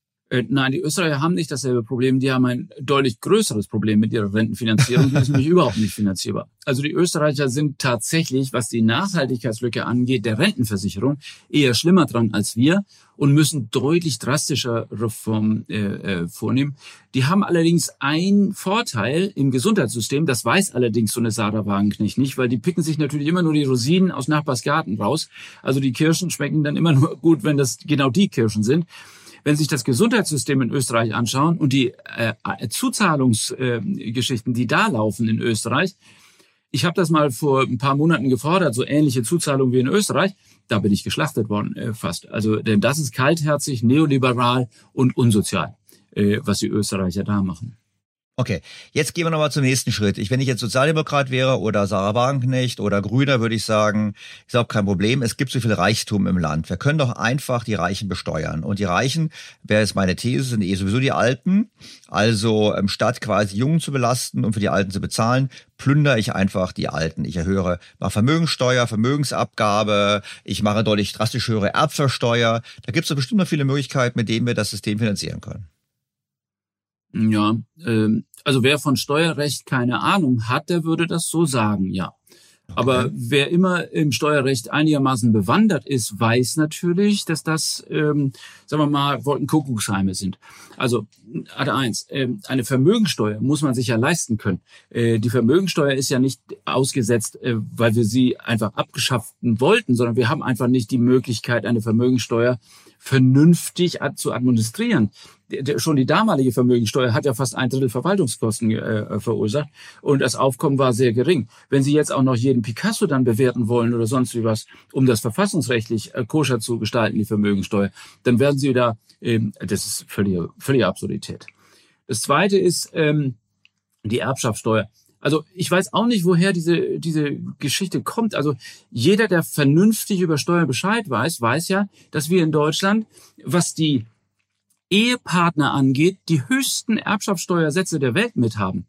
Nein, die Österreicher haben nicht dasselbe Problem. Die haben ein deutlich größeres Problem mit ihrer Rentenfinanzierung. Die ist nämlich überhaupt nicht finanzierbar. Also die Österreicher sind tatsächlich, was die Nachhaltigkeitslücke angeht, der Rentenversicherung eher schlimmer dran als wir und müssen deutlich drastischer Reformen äh, äh, vornehmen. Die haben allerdings einen Vorteil im Gesundheitssystem. Das weiß allerdings so eine Sarah Wagenknecht nicht, weil die picken sich natürlich immer nur die Rosinen aus Nachbarsgarten raus. Also die Kirschen schmecken dann immer nur gut, wenn das genau die Kirschen sind. Wenn Sie sich das Gesundheitssystem in Österreich anschauen und die äh, Zuzahlungsgeschichten, äh, die da laufen in Österreich, ich habe das mal vor ein paar Monaten gefordert, so ähnliche Zuzahlungen wie in Österreich, da bin ich geschlachtet worden äh, fast. Also denn das ist kaltherzig, neoliberal und unsozial, äh, was die Österreicher da machen. Okay, jetzt gehen wir nochmal zum nächsten Schritt. Ich, wenn ich jetzt Sozialdemokrat wäre oder Sarah Wagenknecht oder Grüner, würde ich sagen, ist auch kein Problem. Es gibt so viel Reichtum im Land. Wir können doch einfach die Reichen besteuern. Und die Reichen, wäre jetzt meine These, sind eh sowieso die Alten. Also ähm, statt quasi Jungen zu belasten und für die Alten zu bezahlen, plündere ich einfach die Alten. Ich erhöhe mal Vermögenssteuer, Vermögensabgabe, ich mache deutlich drastisch höhere Erbversteuer. Da gibt es doch bestimmt noch viele Möglichkeiten, mit denen wir das System finanzieren können. Ja, ähm, also wer von Steuerrecht keine Ahnung hat, der würde das so sagen, ja. Okay. Aber wer immer im Steuerrecht einigermaßen bewandert ist, weiß natürlich, dass das, ähm, sagen wir mal, Wolkenkuckucksheime sind. Also, Art eins, äh, eine Vermögensteuer muss man sich ja leisten können. Äh, die Vermögensteuer ist ja nicht ausgesetzt, äh, weil wir sie einfach abgeschaffen wollten, sondern wir haben einfach nicht die Möglichkeit, eine Vermögensteuer vernünftig ad- zu administrieren. Schon die damalige Vermögensteuer hat ja fast ein Drittel Verwaltungskosten äh, verursacht und das Aufkommen war sehr gering. Wenn Sie jetzt auch noch jeden Picasso dann bewerten wollen oder sonst wie was, um das verfassungsrechtlich äh, koscher zu gestalten, die Vermögensteuer, dann werden Sie da, ähm, das ist völlige, völlige Absurdität. Das Zweite ist ähm, die Erbschaftssteuer. Also ich weiß auch nicht, woher diese diese Geschichte kommt. Also jeder, der vernünftig über Steuern Bescheid weiß, weiß ja, dass wir in Deutschland, was die Ehepartner angeht, die höchsten Erbschaftssteuersätze der Welt mit haben.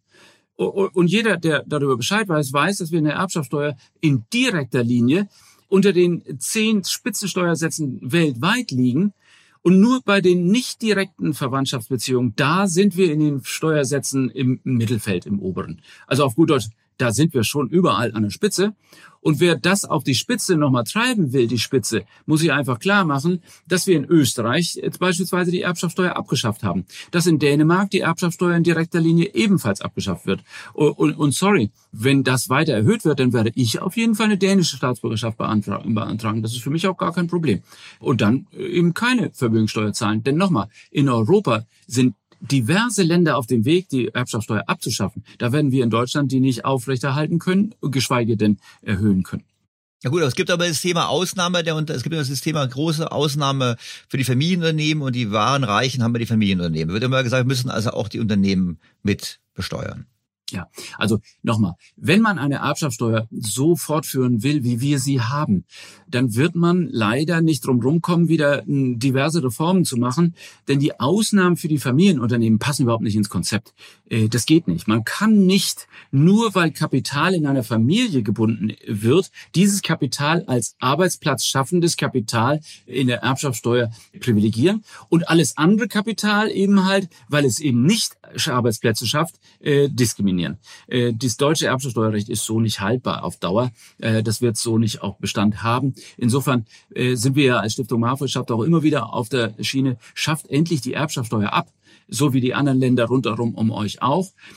Und jeder, der darüber Bescheid weiß, weiß, dass wir in der Erbschaftssteuer in direkter Linie unter den zehn Spitzensteuersätzen weltweit liegen. Und nur bei den nicht direkten Verwandtschaftsbeziehungen, da sind wir in den Steuersätzen im Mittelfeld, im oberen. Also auf gut Deutsch, da sind wir schon überall an der Spitze. Und wer das auf die Spitze nochmal treiben will, die Spitze, muss sich einfach klar machen, dass wir in Österreich jetzt beispielsweise die Erbschaftssteuer abgeschafft haben. Dass in Dänemark die Erbschaftssteuer in direkter Linie ebenfalls abgeschafft wird. Und, und, und sorry, wenn das weiter erhöht wird, dann werde ich auf jeden Fall eine dänische Staatsbürgerschaft beantragen. beantragen. Das ist für mich auch gar kein Problem. Und dann eben keine Vermögenssteuer zahlen. Denn nochmal, in Europa sind diverse Länder auf dem Weg, die Erbschaftssteuer abzuschaffen. Da werden wir in Deutschland die nicht aufrechterhalten können, geschweige denn erhöhen können. Ja gut, aber es gibt aber das Thema Ausnahme, der, es gibt das Thema große Ausnahme für die Familienunternehmen und die wahren Reichen haben wir die Familienunternehmen. Wird immer gesagt, wir müssen also auch die Unternehmen mit besteuern. Ja, also nochmal, wenn man eine Erbschaftssteuer so fortführen will, wie wir sie haben, dann wird man leider nicht drum rumkommen, wieder diverse Reformen zu machen, denn die Ausnahmen für die Familienunternehmen passen überhaupt nicht ins Konzept. Das geht nicht. Man kann nicht, nur weil Kapital in einer Familie gebunden wird, dieses Kapital als Arbeitsplatz schaffendes Kapital in der Erbschaftssteuer privilegieren und alles andere Kapital eben halt, weil es eben nicht Arbeitsplätze schafft, diskriminieren. Das deutsche Erbschaftssteuerrecht ist so nicht haltbar auf Dauer. Das wird so nicht auch Bestand haben. Insofern sind wir ja als Stiftung Marktwirtschaft auch immer wieder auf der Schiene, schafft endlich die Erbschaftssteuer ab, so wie die anderen Länder rundherum um euch auch.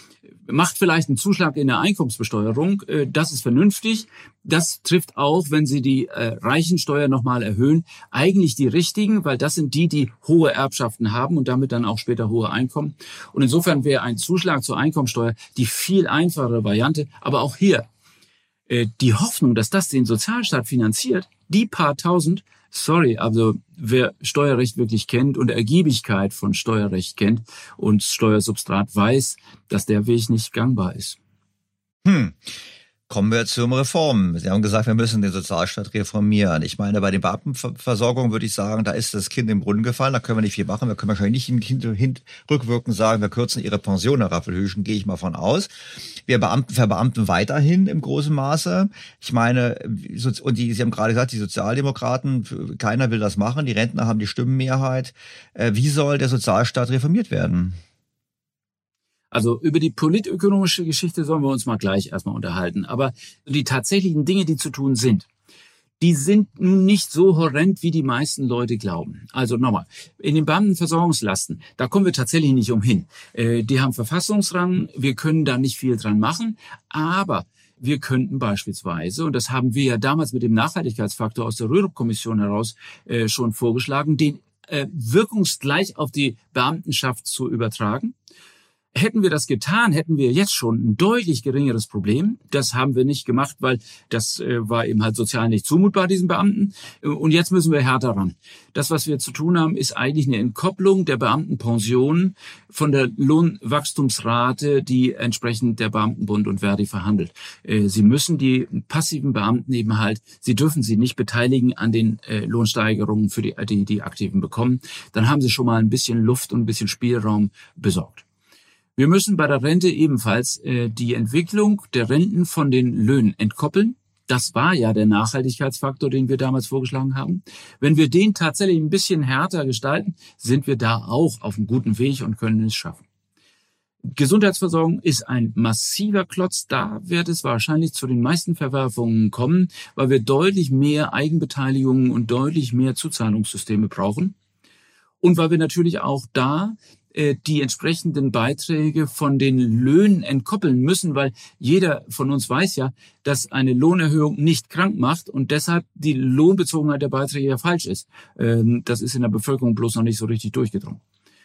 macht vielleicht einen Zuschlag in der Einkommensbesteuerung. Das ist vernünftig. Das trifft auch, wenn Sie die äh, Reichensteuer nochmal erhöhen, eigentlich die richtigen, weil das sind die, die hohe Erbschaften haben und damit dann auch später hohe Einkommen. Und insofern wäre ein Zuschlag zur Einkommensteuer die viel einfachere Variante. Aber auch hier, äh, die Hoffnung, dass das den Sozialstaat finanziert, die paar Tausend, sorry, also wer Steuerrecht wirklich kennt und Ergiebigkeit von Steuerrecht kennt und Steuersubstrat weiß, dass der Weg nicht gangbar ist. Hm. Kommen wir zum Reformen. Sie haben gesagt, wir müssen den Sozialstaat reformieren. Ich meine, bei den Beamtenversorgung würde ich sagen, da ist das Kind im Brunnen gefallen, da können wir nicht viel machen. Wir können wahrscheinlich nicht hin, hin, rückwirkend sagen, wir kürzen ihre Pension, Herr Rapelhüschen, gehe ich mal von aus. Wir Beamten verbeamten weiterhin im großen Maße. Ich meine, und die, Sie haben gerade gesagt, die Sozialdemokraten, keiner will das machen, die Rentner haben die Stimmenmehrheit. Wie soll der Sozialstaat reformiert werden? Also über die politökonomische Geschichte sollen wir uns mal gleich erstmal unterhalten. Aber die tatsächlichen Dinge, die zu tun sind, die sind nun nicht so horrend, wie die meisten Leute glauben. Also nochmal, in den Beamtenversorgungslasten, da kommen wir tatsächlich nicht umhin. Äh, die haben Verfassungsrang, wir können da nicht viel dran machen, aber wir könnten beispielsweise, und das haben wir ja damals mit dem Nachhaltigkeitsfaktor aus der Rürup-Kommission heraus äh, schon vorgeschlagen, den äh, wirkungsgleich auf die Beamtenschaft zu übertragen. Hätten wir das getan, hätten wir jetzt schon ein deutlich geringeres Problem. Das haben wir nicht gemacht, weil das äh, war eben halt sozial nicht zumutbar, diesen Beamten. Und jetzt müssen wir härter ran. Das, was wir zu tun haben, ist eigentlich eine Entkopplung der Beamtenpensionen von der Lohnwachstumsrate, die entsprechend der Beamtenbund und Verdi verhandelt. Äh, sie müssen die passiven Beamten eben halt, sie dürfen sie nicht beteiligen an den äh, Lohnsteigerungen, für die, die die Aktiven bekommen. Dann haben sie schon mal ein bisschen Luft und ein bisschen Spielraum besorgt. Wir müssen bei der Rente ebenfalls äh, die Entwicklung der Renten von den Löhnen entkoppeln. Das war ja der Nachhaltigkeitsfaktor, den wir damals vorgeschlagen haben. Wenn wir den tatsächlich ein bisschen härter gestalten, sind wir da auch auf einem guten Weg und können es schaffen. Gesundheitsversorgung ist ein massiver Klotz. Da wird es wahrscheinlich zu den meisten Verwerfungen kommen, weil wir deutlich mehr Eigenbeteiligungen und deutlich mehr Zuzahlungssysteme brauchen. Und weil wir natürlich auch da die entsprechenden Beiträge von den Löhnen entkoppeln müssen, weil jeder von uns weiß ja, dass eine Lohnerhöhung nicht krank macht und deshalb die Lohnbezogenheit der Beiträge ja falsch ist. Das ist in der Bevölkerung bloß noch nicht so richtig durchgedrungen.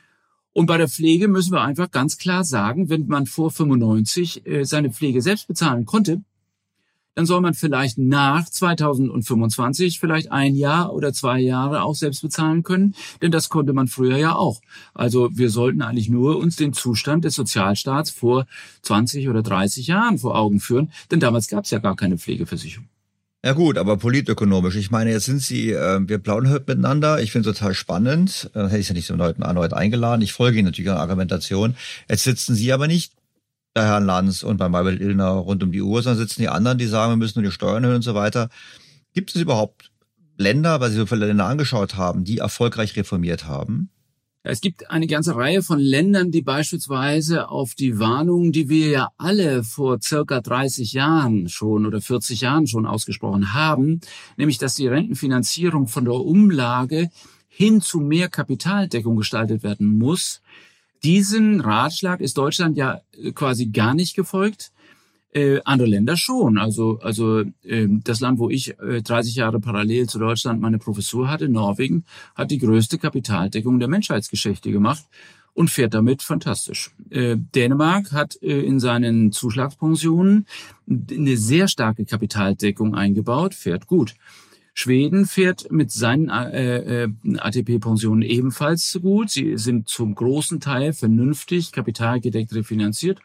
Und bei der Pflege müssen wir einfach ganz klar sagen, wenn man vor fünfundneunzig seine Pflege selbst bezahlen konnte, dann soll man vielleicht nach zweitausendfünfundzwanzig vielleicht ein Jahr oder zwei Jahre auch selbst bezahlen können, denn das konnte man früher ja auch. Also wir sollten eigentlich nur uns den Zustand des Sozialstaats vor zwanzig oder dreißig Jahren vor Augen führen, denn damals gab es ja gar keine Pflegeversicherung. Ja gut, aber politökonomisch. Ich meine, jetzt sind Sie, äh, wir plaudern heute miteinander. Ich finde es total spannend. Äh, hätte ich ja nicht so erneut, erneut eingeladen. Ich folge Ihnen natürlich an der Argumentation. Jetzt sitzen Sie aber nicht bei Herrn Lanz und bei Maybrit Illner rund um die Uhr, sondern sitzen die anderen, die sagen, wir müssen nur die Steuern erhöhen und so weiter. Gibt es überhaupt Länder, weil Sie so viele Länder angeschaut haben, die erfolgreich reformiert haben? Es gibt eine ganze Reihe von Ländern, die beispielsweise auf die Warnungen, die wir ja alle vor circa dreißig Jahren schon oder vierzig Jahren schon ausgesprochen haben, nämlich dass die Rentenfinanzierung von der Umlage hin zu mehr Kapitaldeckung gestaltet werden muss. Diesen Ratschlag ist Deutschland ja quasi gar nicht gefolgt. Äh, andere Länder schon. Also also äh, das Land, wo ich äh, dreißig Jahre parallel zu Deutschland meine Professur hatte, Norwegen, hat die größte Kapitaldeckung der Menschheitsgeschichte gemacht und fährt damit fantastisch. Äh, Dänemark hat äh, in seinen Zuschlagspensionen eine sehr starke Kapitaldeckung eingebaut, fährt gut. Schweden fährt mit seinen äh, äh, A T P-Pensionen ebenfalls gut. Sie sind zum großen Teil vernünftig kapitalgedeckt refinanziert.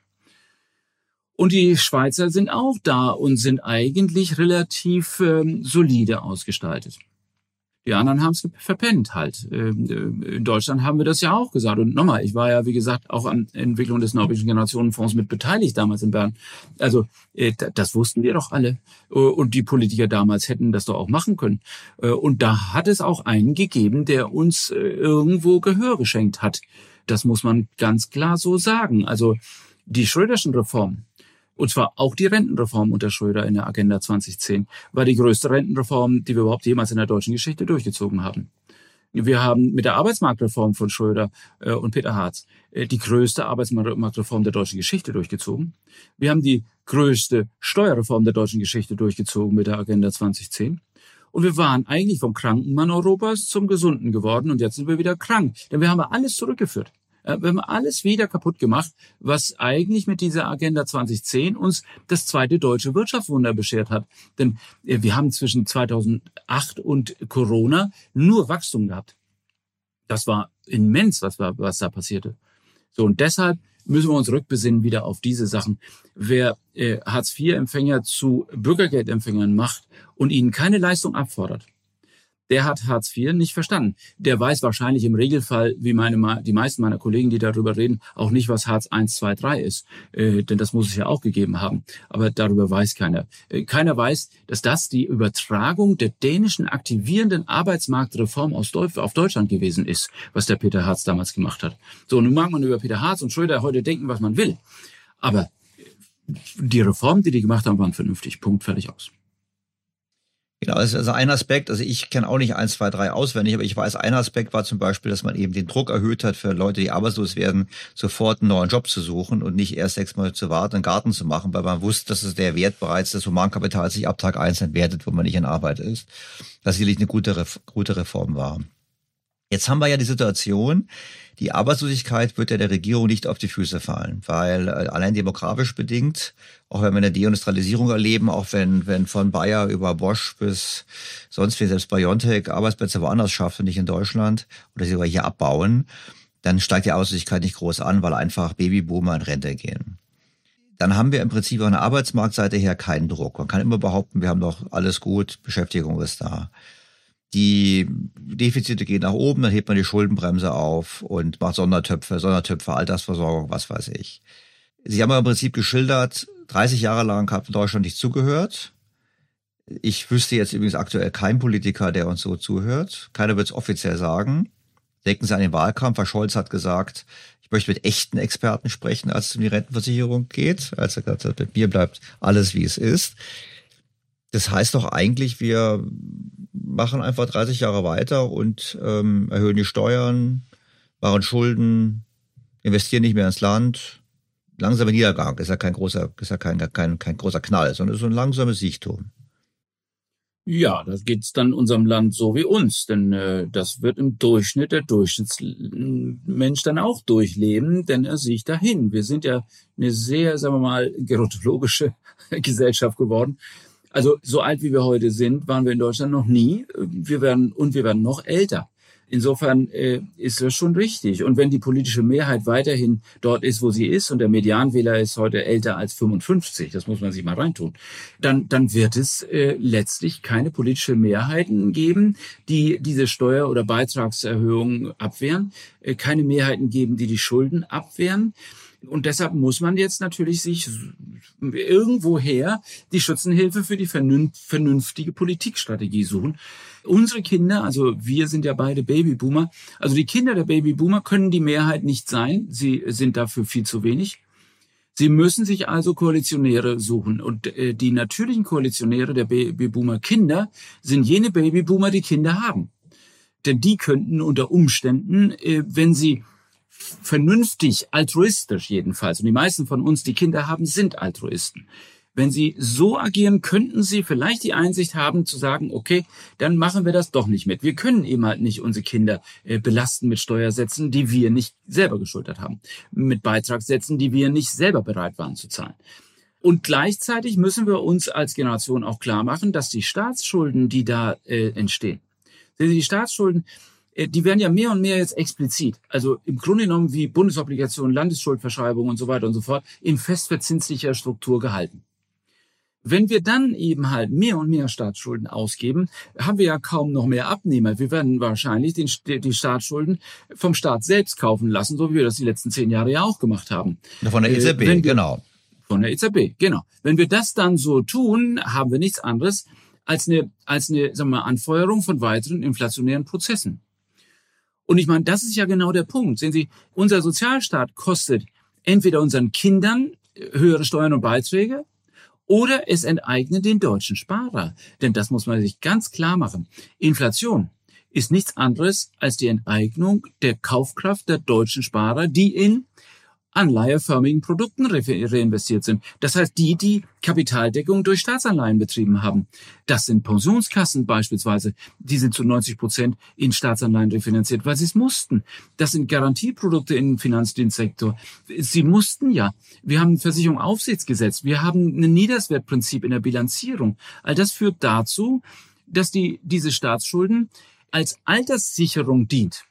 Und die Schweizer sind auch da und sind eigentlich relativ ähm, solide ausgestaltet. Die anderen haben es verpennt halt. In Deutschland haben wir das ja auch gesagt. Und nochmal, ich war ja, wie gesagt, auch an der Entwicklung des Norwegischen Generationenfonds mit beteiligt damals in Bern. Also das wussten wir doch alle. Und die Politiker damals hätten das doch auch machen können. Und da hat es auch einen gegeben, der uns irgendwo Gehör geschenkt hat. Das muss man ganz klar so sagen. Also die Schröderschen Reform, und zwar auch die Rentenreform unter Schröder in der Agenda zwanzig zehn, war die größte Rentenreform, die wir überhaupt jemals in der deutschen Geschichte durchgezogen haben. Wir haben mit der Arbeitsmarktreform von Schröder äh, und Peter Hartz äh, die größte Arbeitsmarktreform der deutschen Geschichte durchgezogen. Wir haben die größte Steuerreform der deutschen Geschichte durchgezogen mit der Agenda zwanzig zehn. Und wir waren eigentlich vom kranken Mann Europas zum Gesunden geworden und jetzt sind wir wieder krank. Denn wir haben alles zurückgeführt. Wir haben alles wieder kaputt gemacht, was eigentlich mit dieser Agenda zwanzig zehn uns das zweite deutsche Wirtschaftswunder beschert hat. Denn wir haben zwischen zweitausendacht und Corona nur Wachstum gehabt. Das war immens, was, war, was da passierte. So, und deshalb müssen wir uns rückbesinnen wieder auf diese Sachen. Wer äh, Hartz-vier-Empfänger zu Bürgergeldempfängern macht und ihnen keine Leistung abfordert, der hat Hartz vier nicht verstanden. Der weiß wahrscheinlich im Regelfall, wie meine, die meisten meiner Kollegen, die darüber reden, auch nicht, was Hartz eins, zwei, drei ist. Äh, denn das muss es ja auch gegeben haben. Aber darüber weiß keiner. Äh, keiner weiß, dass das die Übertragung der dänischen aktivierenden Arbeitsmarktreform aus Deu- auf Deutschland gewesen ist, was der Peter Hartz damals gemacht hat. So, nun mag man über Peter Hartz und Schröder heute denken, was man will. Aber die Reformen, die die gemacht haben, waren vernünftig. Punkt, fertig, aus. Genau, das ist also ein Aspekt. Also ich kenne auch nicht eins, zwei, drei auswendig, aber ich weiß, ein Aspekt war zum Beispiel, dass man eben den Druck erhöht hat für Leute, die arbeitslos werden, sofort einen neuen Job zu suchen und nicht erst sechs Monate zu warten, einen Garten zu machen, weil man wusste, dass es der Wert bereits des Humankapitals sich ab Tag eins entwertet, wo man nicht in Arbeit ist. Das sicherlich eine gute, gute Reform war. Jetzt haben wir ja die Situation, die Arbeitslosigkeit wird ja der Regierung nicht auf die Füße fallen, weil allein demografisch bedingt, auch wenn wir eine Deindustrialisierung erleben, auch wenn wenn von Bayer über Bosch bis sonst wie selbst BioNTech Arbeitsplätze woanders schafft und nicht in Deutschland oder sie sogar hier abbauen, dann steigt die Arbeitslosigkeit nicht groß an, weil einfach Babyboomer in Rente gehen. Dann haben wir im Prinzip von der Arbeitsmarktseite her keinen Druck. Man kann immer behaupten, wir haben doch alles gut, Beschäftigung ist da. Die Defizite gehen nach oben, dann hebt man die Schuldenbremse auf und macht Sondertöpfe, Sondertöpfe, Altersversorgung, was weiß ich. Sie haben ja im Prinzip geschildert, dreißig Jahre lang hat Deutschland nicht zugehört. Ich wüsste jetzt übrigens aktuell keinen Politiker, der uns so zuhört. Keiner wird es offiziell sagen. Denken Sie an den Wahlkampf, weil Scholz hat gesagt, ich möchte mit echten Experten sprechen, als es um die Rentenversicherung geht. Als er gesagt hat, mit mir bleibt alles, wie es ist. Das heißt doch eigentlich, wir machen einfach dreißig Jahre weiter und ähm, erhöhen die Steuern, machen Schulden, investieren nicht mehr ins Land. Langsamer Niedergang ist ja kein großer, ist ja kein, kein, kein großer Knall, sondern so ein langsames Siechtum. Ja, das geht's dann unserem Land so wie uns, denn äh, das wird im Durchschnitt der Durchschnittsmensch dann auch durchleben, denn er sieht dahin. Wir sind ja eine sehr, sagen wir mal, gerontologische Gesellschaft geworden. Also so alt wie wir heute sind, waren wir in Deutschland noch nie. Wir werden und wir werden noch älter. Insofern äh, ist das schon richtig. Und wenn die politische Mehrheit weiterhin dort ist, wo sie ist, und der Medianwähler ist heute älter als fünfundfünfzig, das muss man sich mal reintun, dann dann wird es äh, letztlich keine politische Mehrheiten geben, die diese Steuer- oder Beitragserhöhungen abwehren, äh, keine Mehrheiten geben, die die Schulden abwehren. Und deshalb muss man jetzt natürlich sich irgendwoher die Schützenhilfe für die vernünftige Politikstrategie suchen. Unsere Kinder, also wir sind ja beide Babyboomer, also die Kinder der Babyboomer können die Mehrheit nicht sein. Sie sind dafür viel zu wenig. Sie müssen sich also Koalitionäre suchen. Und äh, die natürlichen Koalitionäre der Babyboomer-Kinder sind jene Babyboomer, die Kinder haben. Denn die könnten unter Umständen, äh, wenn sie vernünftig, altruistisch jedenfalls, und die meisten von uns, die Kinder haben, sind Altruisten. Wenn sie so agieren, könnten sie vielleicht die Einsicht haben, zu sagen, okay, dann machen wir das doch nicht mit. Wir können eben halt nicht unsere Kinder äh, belasten mit Steuersätzen, die wir nicht selber geschultert haben, mit Beitragssätzen, die wir nicht selber bereit waren zu zahlen. Und gleichzeitig müssen wir uns als Generation auch klar machen, dass die Staatsschulden, die da äh, entstehen, die Staatsschulden, die werden ja mehr und mehr jetzt explizit, also im Grunde genommen wie Bundesobligationen, Landesschuldverschreibungen und so weiter und so fort, in festverzinslicher Struktur gehalten. Wenn wir dann eben halt mehr und mehr Staatsschulden ausgeben, haben wir ja kaum noch mehr Abnehmer. Wir werden wahrscheinlich den, die Staatsschulden vom Staat selbst kaufen lassen, so wie wir das die letzten zehn Jahre ja auch gemacht haben. Von der E Z B, wir, genau. Von der E Z B, genau. Wenn wir das dann so tun, haben wir nichts anderes als eine, als eine, sagen wir mal, Anfeuerung von weiteren inflationären Prozessen. Und ich meine, das ist ja genau der Punkt. Sehen Sie, unser Sozialstaat kostet entweder unseren Kindern höhere Steuern und Beiträge oder es enteignet den deutschen Sparer. Denn das muss man sich ganz klar machen. Inflation ist nichts anderes als die Enteignung der Kaufkraft der deutschen Sparer, die in anleiheförmigen Produkten re- reinvestiert sind. Das heißt, die, die Kapitaldeckung durch Staatsanleihen betrieben haben. Das sind Pensionskassen beispielsweise. Die sind zu neunzig Prozent in Staatsanleihen refinanziert, weil sie es mussten. Das sind Garantieprodukte im Finanzdienstsektor. Sie mussten ja. Wir haben ein Versicherungsaufsichtsgesetz. Wir haben ein Niederswertprinzip in der Bilanzierung. All das führt dazu, dass die, diese Staatsschulden als Alterssicherung dient.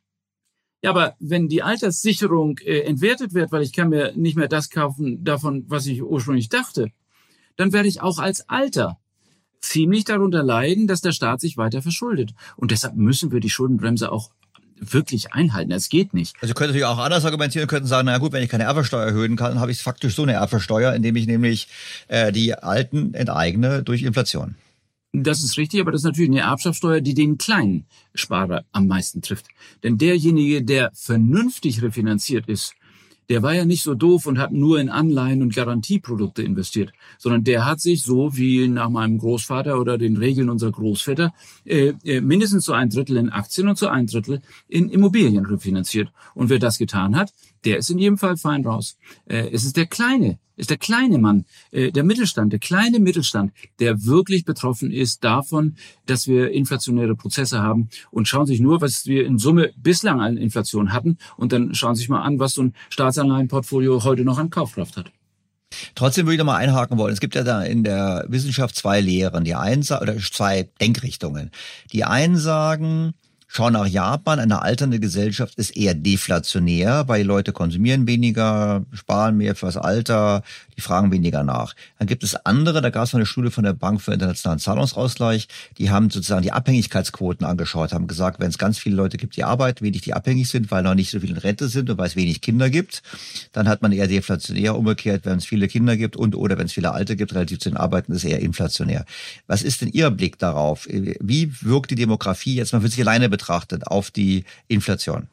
Ja, aber wenn die Alterssicherung äh, entwertet wird, weil ich kann mir nicht mehr das kaufen davon, was ich ursprünglich dachte, dann werde ich auch als Alter ziemlich darunter leiden, dass der Staat sich weiter verschuldet. Und deshalb müssen wir die Schuldenbremse auch wirklich einhalten. Es geht nicht. Also könnte natürlich auch anders argumentieren, könnten sagen, na gut, wenn ich keine Erbschaftssteuer erhöhen kann, dann habe ich faktisch so eine Erbschaftssteuer, indem ich nämlich äh, die Alten enteigne durch Inflation. Das ist richtig, aber das ist natürlich eine Erbschaftssteuer, die den kleinen Sparer am meisten trifft. Denn derjenige, der vernünftig refinanziert ist, der war ja nicht so doof und hat nur in Anleihen und Garantieprodukte investiert, sondern der hat sich so wie nach meinem Großvater oder den Regeln unserer Großväter äh, äh, mindestens so ein Drittel in Aktien und so ein Drittel in Immobilien refinanziert. Und wer das getan hat, der ist in jedem Fall fein raus. Äh, es ist der kleine, ist der kleine Mann, äh, der Mittelstand, der kleine Mittelstand, der wirklich betroffen ist davon, dass wir inflationäre Prozesse haben. Und schauen Sie sich nur, was wir in Summe bislang an Inflation hatten. Und dann schauen Sie sich mal an, was so ein Staatsanleihenportfolio heute noch an Kaufkraft hat. Trotzdem würde ich noch mal einhaken wollen. Es gibt ja da in der Wissenschaft zwei Lehren, die einen oder zwei Denkrichtungen. Die einen sagen, schau nach Japan, eine alternde Gesellschaft ist eher deflationär, weil die Leute konsumieren weniger, sparen mehr fürs Alter, die fragen weniger nach. Dann gibt es andere, da gab es mal eine Studie von der Bank für internationalen Zahlungsausgleich, die haben sozusagen die Abhängigkeitsquoten angeschaut, haben gesagt, wenn es ganz viele Leute gibt, die arbeiten, wenig die abhängig sind, weil noch nicht so viele in Rente sind und weil es wenig Kinder gibt, dann hat man eher deflationär. Umgekehrt, wenn es viele Kinder gibt und oder wenn es viele Alte gibt, relativ zu den Arbeiten, ist es eher inflationär. Was ist denn Ihr Blick darauf? Wie wirkt die Demografie jetzt mal für sich alleine betrachtet auf die Inflation?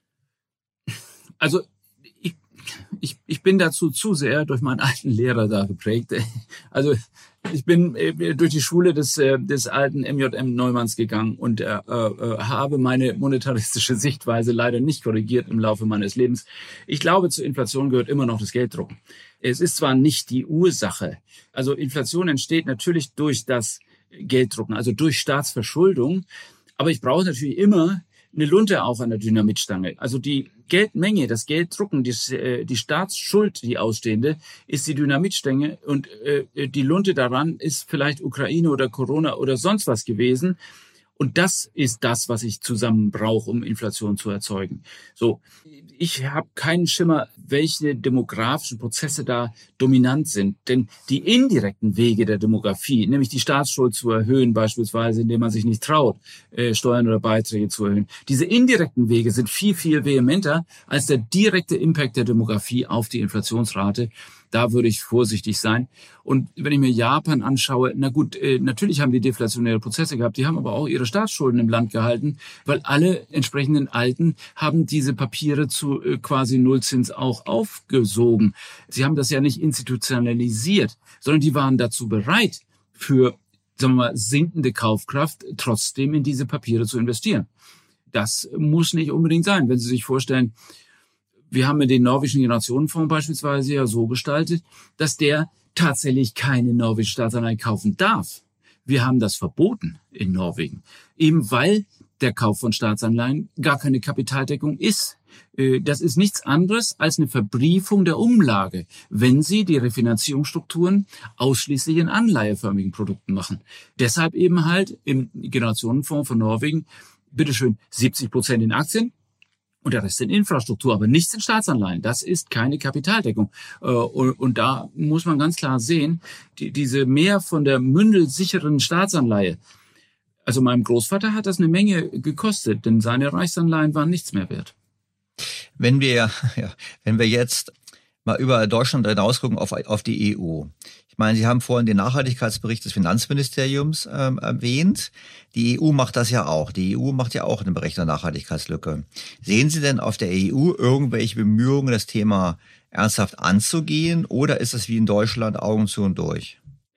Also ich, ich, ich bin dazu zu sehr durch meinen alten Lehrer da geprägt. Also ich bin durch die Schule des, des alten M J M Neumanns gegangen und äh, äh, habe meine monetaristische Sichtweise leider nicht korrigiert im Laufe meines Lebens. Ich glaube, zur Inflation gehört immer noch das Gelddrucken. Es ist zwar nicht die Ursache. Also Inflation entsteht natürlich durch das Gelddrucken, also durch Staatsverschuldung. Aber ich brauche natürlich immer eine Lunte auch an der Dynamitstange. Also die Geldmenge, das Gelddrucken, die, die Staatsschuld, die ausstehende, ist die Dynamitstange und äh, die Lunte daran ist vielleicht Ukraine oder Corona oder sonst was gewesen. Und das ist das, was ich zusammen brauche, um Inflation zu erzeugen. So, ich habe keinen Schimmer, welche demografischen Prozesse da dominant sind. Denn die indirekten Wege der Demografie, nämlich die Staatsschuld zu erhöhen, beispielsweise, indem man sich nicht traut, äh, Steuern oder Beiträge zu erhöhen, diese indirekten Wege sind viel, viel vehementer als der direkte Impact der Demografie auf die Inflationsrate. Da würde ich vorsichtig sein. Und wenn ich mir Japan anschaue, na gut, äh, natürlich haben die deflationäre Prozesse gehabt, die haben aber auch ihre Staatsschulden im Land gehalten, weil alle entsprechenden Alten haben diese Papiere zu äh, quasi Nullzins auch aufgesogen. Sie haben das ja nicht institutionalisiert, sondern die waren dazu bereit, für, sagen wir mal, sinkende Kaufkraft trotzdem in diese Papiere zu investieren. Das muss nicht unbedingt sein. Wenn Sie sich vorstellen, wir haben den norwegischen Generationenfonds beispielsweise ja so gestaltet, dass der tatsächlich keine norwegische Staatsanleihen kaufen darf. Wir haben das verboten in Norwegen, eben weil der Kauf von Staatsanleihen gar keine Kapitaldeckung ist. Das ist nichts anderes als eine Verbriefung der Umlage, wenn Sie die Refinanzierungsstrukturen ausschließlich in anleiheförmigen Produkten machen. Deshalb eben halt im Generationenfonds von Norwegen, bitteschön, siebzig Prozent in Aktien, und der Rest in Infrastruktur, aber nichts in Staatsanleihen. Das ist keine Kapitaldeckung. Und da muss man ganz klar sehen, die, diese mehr von der mündelsicheren Staatsanleihe, also meinem Großvater hat das eine Menge gekostet, denn seine Reichsanleihen waren nichts mehr wert. Wenn wir, ja, wenn wir jetzt mal über Deutschland hinausgucken auf, auf die E U. Ich meine, Sie haben vorhin den Nachhaltigkeitsbericht des Finanzministeriums ähm, erwähnt. Die E U macht das ja auch. Die E U macht ja auch einen Bericht der Nachhaltigkeitslücke. Sehen Sie denn auf der E U irgendwelche Bemühungen, das Thema ernsthaft anzugehen? Oder ist es wie in Deutschland Augen zu und durch?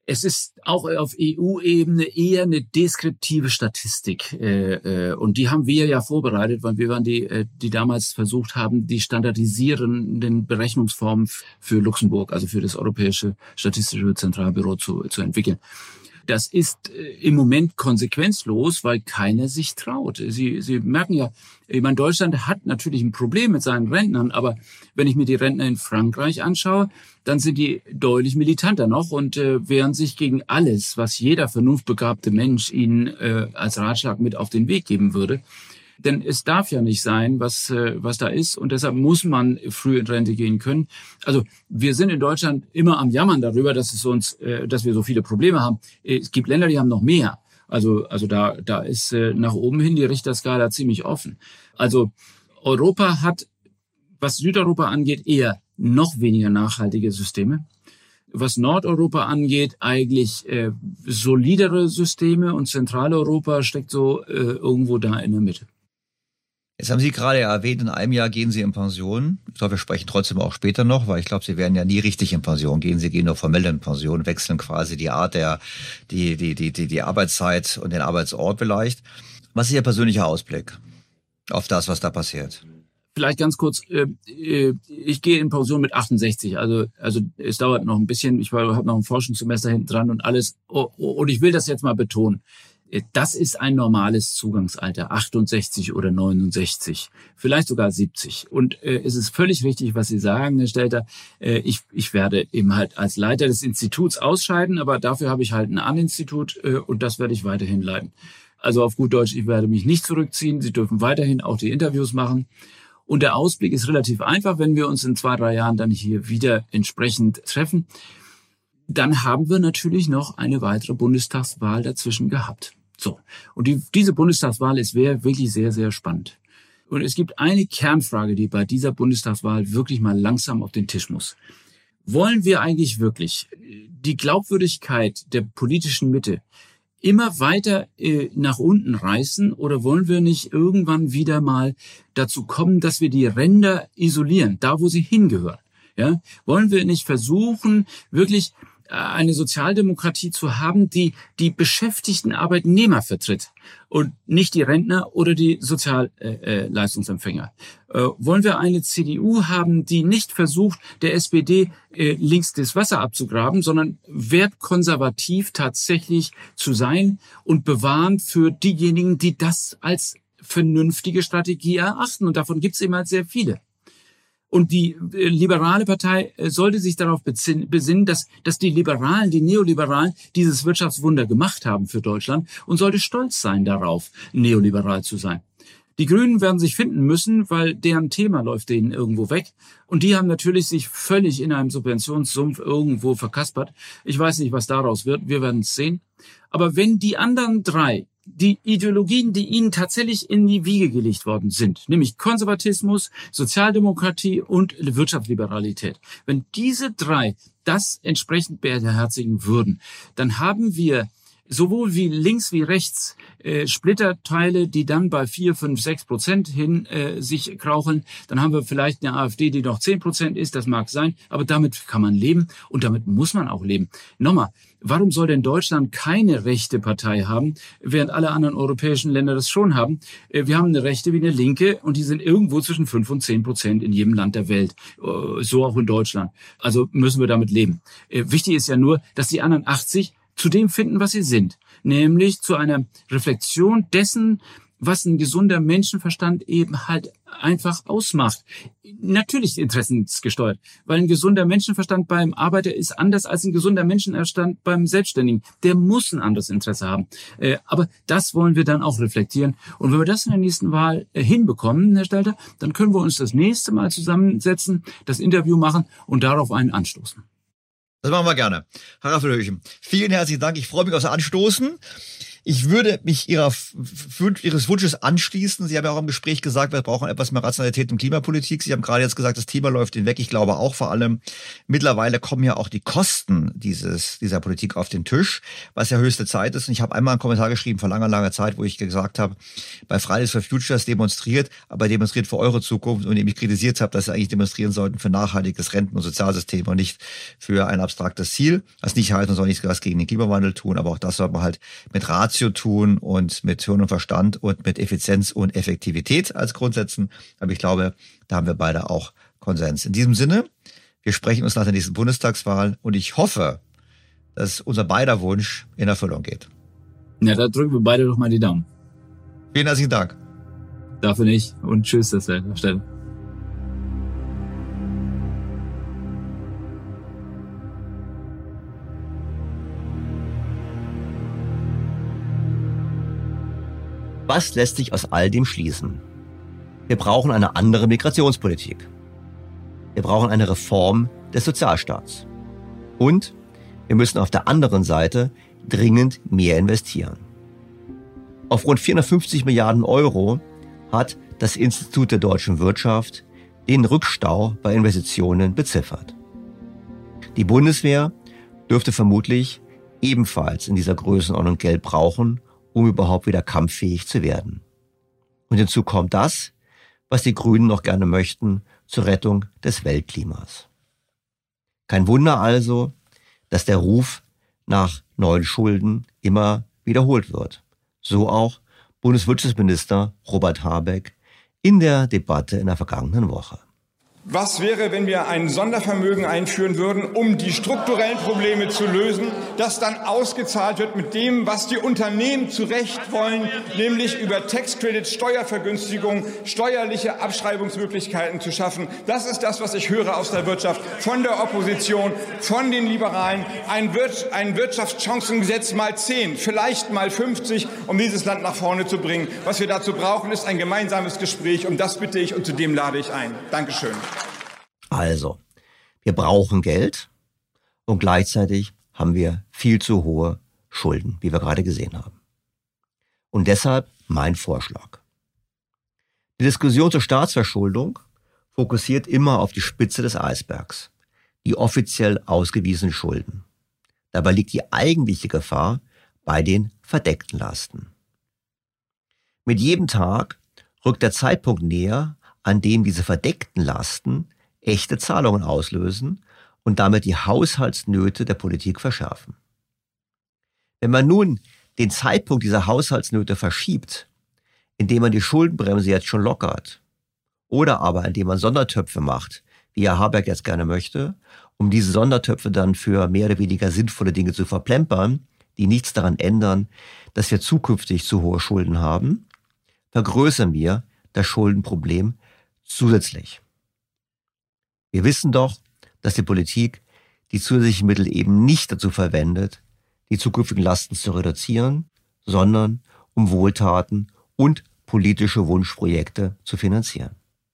Es ist auch auf E U-Ebene eher eine deskriptive Statistik. Äh, äh, und die haben wir ja vorbereitet, weil wir waren die, äh, die damals versucht haben, die standardisierenden Berechnungsformen für Luxemburg, also für das Europäische Statistische Zentralbüro zu, zu entwickeln. Das ist äh, im Moment konsequenzlos, weil keiner sich traut. Sie, Sie merken ja, ich meine, Deutschland hat natürlich ein Problem mit seinen Rentnern, aber wenn ich mir die Rentner in Frankreich anschaue, dann sind die deutlich militanter noch und äh, wehren sich gegen alles, was jeder vernunftbegabte Mensch ihnen äh, als Ratschlag mit auf den Weg geben würde. Denn es darf ja nicht sein, was äh, was da ist. Und deshalb muss man früh in Rente gehen können. Also wir sind in Deutschland immer am Jammern darüber, dass es uns, äh, dass wir so viele Probleme haben. Es gibt Länder, die haben noch mehr. Also also da da ist äh, nach oben hin die Richterskala ziemlich offen. Also Europa hat, was Südeuropa angeht, eher noch weniger nachhaltige Systeme. Was Nordeuropa angeht, eigentlich äh, solidere Systeme. Und Zentraleuropa steckt so äh, irgendwo da in der Mitte. Jetzt haben Sie gerade erwähnt, in einem Jahr gehen Sie in Pension. Ich glaube, wir sprechen trotzdem auch später noch, weil ich glaube, Sie werden ja nie richtig in Pension gehen. Sie gehen nur formell in Pension, wechseln quasi die Art der, die, die, die, die, die Arbeitszeit und den Arbeitsort vielleicht. Was ist Ihr persönlicher Ausblick auf das, was da passiert? Vielleicht ganz kurz, äh, ich gehe in Pension mit achtundsechzig, also also es dauert noch ein bisschen, ich habe noch ein Forschungssemester hinten dran und alles. Und ich will das jetzt mal betonen. Das ist ein normales Zugangsalter, achtundsechzig oder neunundsechzig, vielleicht sogar siebzig. Und äh, es ist völlig richtig, was Sie sagen, Herr Stelter. Äh, ich, ich werde eben halt als Leiter des Instituts ausscheiden, aber dafür habe ich halt ein An-Institut äh, und das werde ich weiterhin leiten. Also auf gut Deutsch, ich werde mich nicht zurückziehen. Sie dürfen weiterhin auch die Interviews machen. Und der Ausblick ist relativ einfach, wenn wir uns in zwei, drei Jahren dann hier wieder entsprechend treffen. Dann haben wir natürlich noch eine weitere Bundestagswahl dazwischen gehabt. So. Und die, diese Bundestagswahl ist wirklich sehr, sehr spannend. Und es gibt eine Kernfrage, die bei dieser Bundestagswahl wirklich mal langsam auf den Tisch muss. Wollen wir eigentlich wirklich die Glaubwürdigkeit der politischen Mitte immer weiter äh, nach unten reißen oder wollen wir nicht irgendwann wieder mal dazu kommen, dass wir die Ränder isolieren, da wo sie hingehören? Ja? Wollen wir nicht versuchen, wirklich eine Sozialdemokratie zu haben, die die beschäftigten Arbeitnehmer vertritt und nicht die Rentner oder die Sozialleistungsempfänger. Äh, äh, wollen wir eine C D U haben, die nicht versucht, der S P D äh, links das Wasser abzugraben, sondern wertkonservativ tatsächlich zu sein und bewahren für diejenigen, die das als vernünftige Strategie erachten. Und davon gibt es eben halt sehr viele. Und die äh, liberale Partei äh, sollte sich darauf besinnen, dass, dass die Liberalen, die Neoliberalen dieses Wirtschaftswunder gemacht haben für Deutschland und sollte stolz sein darauf, neoliberal zu sein. Die Grünen werden sich finden müssen, weil deren Thema läuft denen irgendwo weg. Und die haben natürlich sich völlig in einem Subventionssumpf irgendwo verkaspert. Ich weiß nicht, was daraus wird. Wir werden es sehen. Aber wenn die anderen drei, die Ideologien, die ihnen tatsächlich in die Wiege gelegt worden sind, nämlich Konservatismus, Sozialdemokratie und Wirtschaftsliberalität, wenn diese drei das entsprechend beherzigen würden, dann haben wir sowohl wie links wie rechts äh, Splitterteile, die dann bei vier, fünf, sechs Prozent hin äh, sich kraucheln. Dann haben wir vielleicht eine AfD, die noch zehn Prozent ist, das mag sein, aber damit kann man leben und damit muss man auch leben. Nochmal, warum soll denn Deutschland keine rechte Partei haben, während alle anderen europäischen Länder das schon haben? Äh, wir haben eine rechte wie eine linke und die sind irgendwo zwischen fünf und zehn Prozent in jedem Land der Welt, äh, so auch in Deutschland. Also müssen wir damit leben. Äh, wichtig ist ja nur, dass die anderen achtzig zu dem finden, was sie sind, nämlich zu einer Reflexion dessen, was ein gesunder Menschenverstand eben halt einfach ausmacht. Natürlich interessensgesteuert, weil ein gesunder Menschenverstand beim Arbeiter ist anders als ein gesunder Menschenverstand beim Selbstständigen. Der muss ein anderes Interesse haben. Aber das wollen wir dann auch reflektieren. Und wenn wir das in der nächsten Wahl hinbekommen, Herr Stelter, dann können wir uns das nächste Mal zusammensetzen, das Interview machen und darauf einen anstoßen. Das machen wir gerne. Herr Raffelhöchen, vielen herzlichen Dank. Ich freue mich aufs Anstoßen. Ich würde mich ihrer, Ihres Wunsches anschließen. Sie haben ja auch im Gespräch gesagt, wir brauchen etwas mehr Rationalität in Klimapolitik. Sie haben gerade jetzt gesagt, das Thema läuft hinweg. Ich glaube auch vor allem, mittlerweile kommen ja auch die Kosten dieses, dieser Politik auf den Tisch, was ja höchste Zeit ist. Und ich habe einmal einen Kommentar geschrieben vor langer, langer Zeit, wo ich gesagt habe, bei Fridays for Futures demonstriert, aber demonstriert für eure Zukunft, und ich kritisiert habe, dass sie eigentlich demonstrieren sollten für nachhaltiges Renten- und Sozialsystem und nicht für ein abstraktes Ziel. Was nicht heißt, man soll nichts gegen den Klimawandel tun, aber auch das soll man halt mit Ratio tun und mit Hirn und Verstand und mit Effizienz und Effektivität als Grundsätzen. Aber ich glaube, da haben wir beide auch Konsens. In diesem Sinne, wir sprechen uns nach der nächsten Bundestagswahl und ich hoffe, dass unser beider Wunsch in Erfüllung geht. Ja, da drücken wir beide doch mal die Daumen. Vielen herzlichen Dank. Dafür nicht und tschüss, das wäre Stelle. Was lässt sich aus all dem schließen? Wir brauchen eine andere Migrationspolitik. Wir brauchen eine Reform des Sozialstaats. Und wir müssen auf der anderen Seite dringend mehr investieren. Auf rund vierhundertfünfzig Milliarden Euro hat das Institut der deutschen Wirtschaft den Rückstau bei Investitionen beziffert. Die Bundeswehr dürfte vermutlich ebenfalls in dieser Größenordnung Geld brauchen, um überhaupt wieder kampffähig zu werden. Und hinzu kommt das, was die Grünen noch gerne möchten, zur Rettung des Weltklimas. Kein Wunder also, dass der Ruf nach neuen Schulden immer wiederholt wird. So auch Bundeswirtschaftsminister Robert Habeck in der Debatte in der vergangenen Woche. Was wäre, wenn wir ein Sondervermögen einführen würden, um die strukturellen Probleme zu lösen, das dann ausgezahlt wird mit dem, was die Unternehmen zu Recht wollen, nämlich über Tax-Credits, Steuervergünstigungen, steuerliche Abschreibungsmöglichkeiten zu schaffen. Das ist das, was ich höre aus der Wirtschaft, von der Opposition, von den Liberalen. Ein, Wir- ein Wirtschaftschancengesetz mal zehn, vielleicht mal fünfzig, um dieses Land nach vorne zu bringen. Was wir dazu brauchen, ist ein gemeinsames Gespräch. Um das bitte ich und zu dem lade ich ein. Dankeschön. Also, wir brauchen Geld und gleichzeitig haben wir viel zu hohe Schulden, wie wir gerade gesehen haben. Und deshalb mein Vorschlag. Die Diskussion zur Staatsverschuldung fokussiert immer auf die Spitze des Eisbergs, die offiziell ausgewiesenen Schulden. Dabei liegt die eigentliche Gefahr bei den verdeckten Lasten. Mit jedem Tag rückt der Zeitpunkt näher, an dem diese verdeckten Lasten echte Zahlungen auslösen und damit die Haushaltsnöte der Politik verschärfen. Wenn man nun den Zeitpunkt dieser Haushaltsnöte verschiebt, indem man die Schuldenbremse jetzt schon lockert, oder aber indem man Sondertöpfe macht, wie Herr Habeck jetzt gerne möchte, um diese Sondertöpfe dann für mehr oder weniger sinnvolle Dinge zu verplempern, die nichts daran ändern, dass wir zukünftig zu hohe Schulden haben, vergrößern wir das Schuldenproblem zusätzlich. Wir wissen doch, dass die Politik die zusätzlichen Mittel eben nicht dazu verwendet, die zukünftigen Lasten zu reduzieren, sondern um Wohltaten und politische Wunschprojekte zu finanzieren.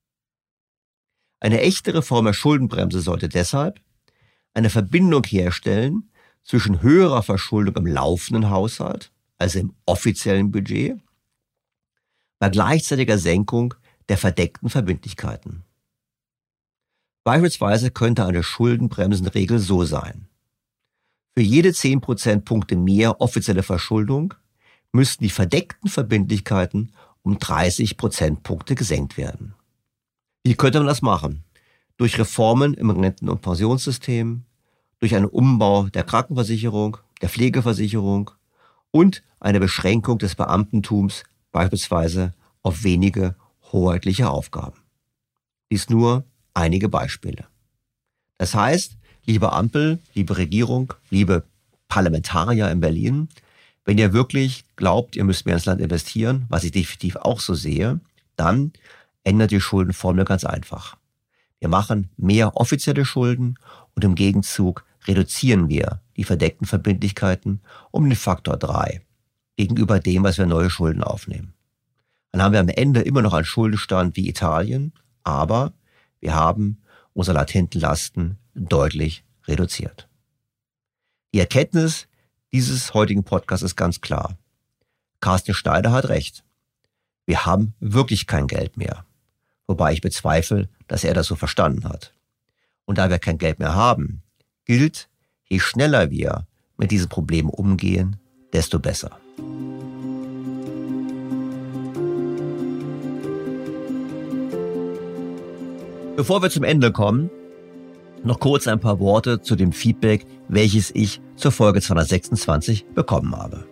Eine echte Reform der Schuldenbremse sollte deshalb eine Verbindung herstellen zwischen höherer Verschuldung im laufenden Haushalt, also im offiziellen Budget, bei gleichzeitiger Senkung der verdeckten Verbindlichkeiten. Beispielsweise könnte eine Schuldenbremsenregel so sein. Für jede zehn Prozentpunkte mehr offizielle Verschuldung müssten die verdeckten Verbindlichkeiten um dreißig Prozentpunkte gesenkt werden. Wie könnte man das machen? Durch Reformen im Renten- und Pensionssystem, durch einen Umbau der Krankenversicherung, der Pflegeversicherung und eine Beschränkung des Beamtentums beispielsweise auf wenige hoheitliche Aufgaben. Dies nur einige Beispiele. Das heißt, liebe Ampel, liebe Regierung, liebe Parlamentarier in Berlin, wenn ihr wirklich glaubt, ihr müsst mehr ins Land investieren, was ich definitiv auch so sehe, dann ändert die Schuldenformel ganz einfach. Wir machen mehr offizielle Schulden und im Gegenzug reduzieren wir die verdeckten Verbindlichkeiten um den Faktor drei gegenüber dem, was wir neue Schulden aufnehmen. Dann haben wir am Ende immer noch einen Schuldenstand wie Italien, aber wir haben unsere latenten Lasten deutlich reduziert. Die Erkenntnis dieses heutigen Podcasts ist ganz klar. Carsten Schneider hat recht. Wir haben wirklich kein Geld mehr. Wobei ich bezweifle, dass er das so verstanden hat. Und da wir kein Geld mehr haben, gilt, je schneller wir mit diesem Problem umgehen, desto besser. Bevor wir zum Ende kommen, noch kurz ein paar Worte zu dem Feedback, welches ich zur Folge zweihundertsechsundzwanzig bekommen habe.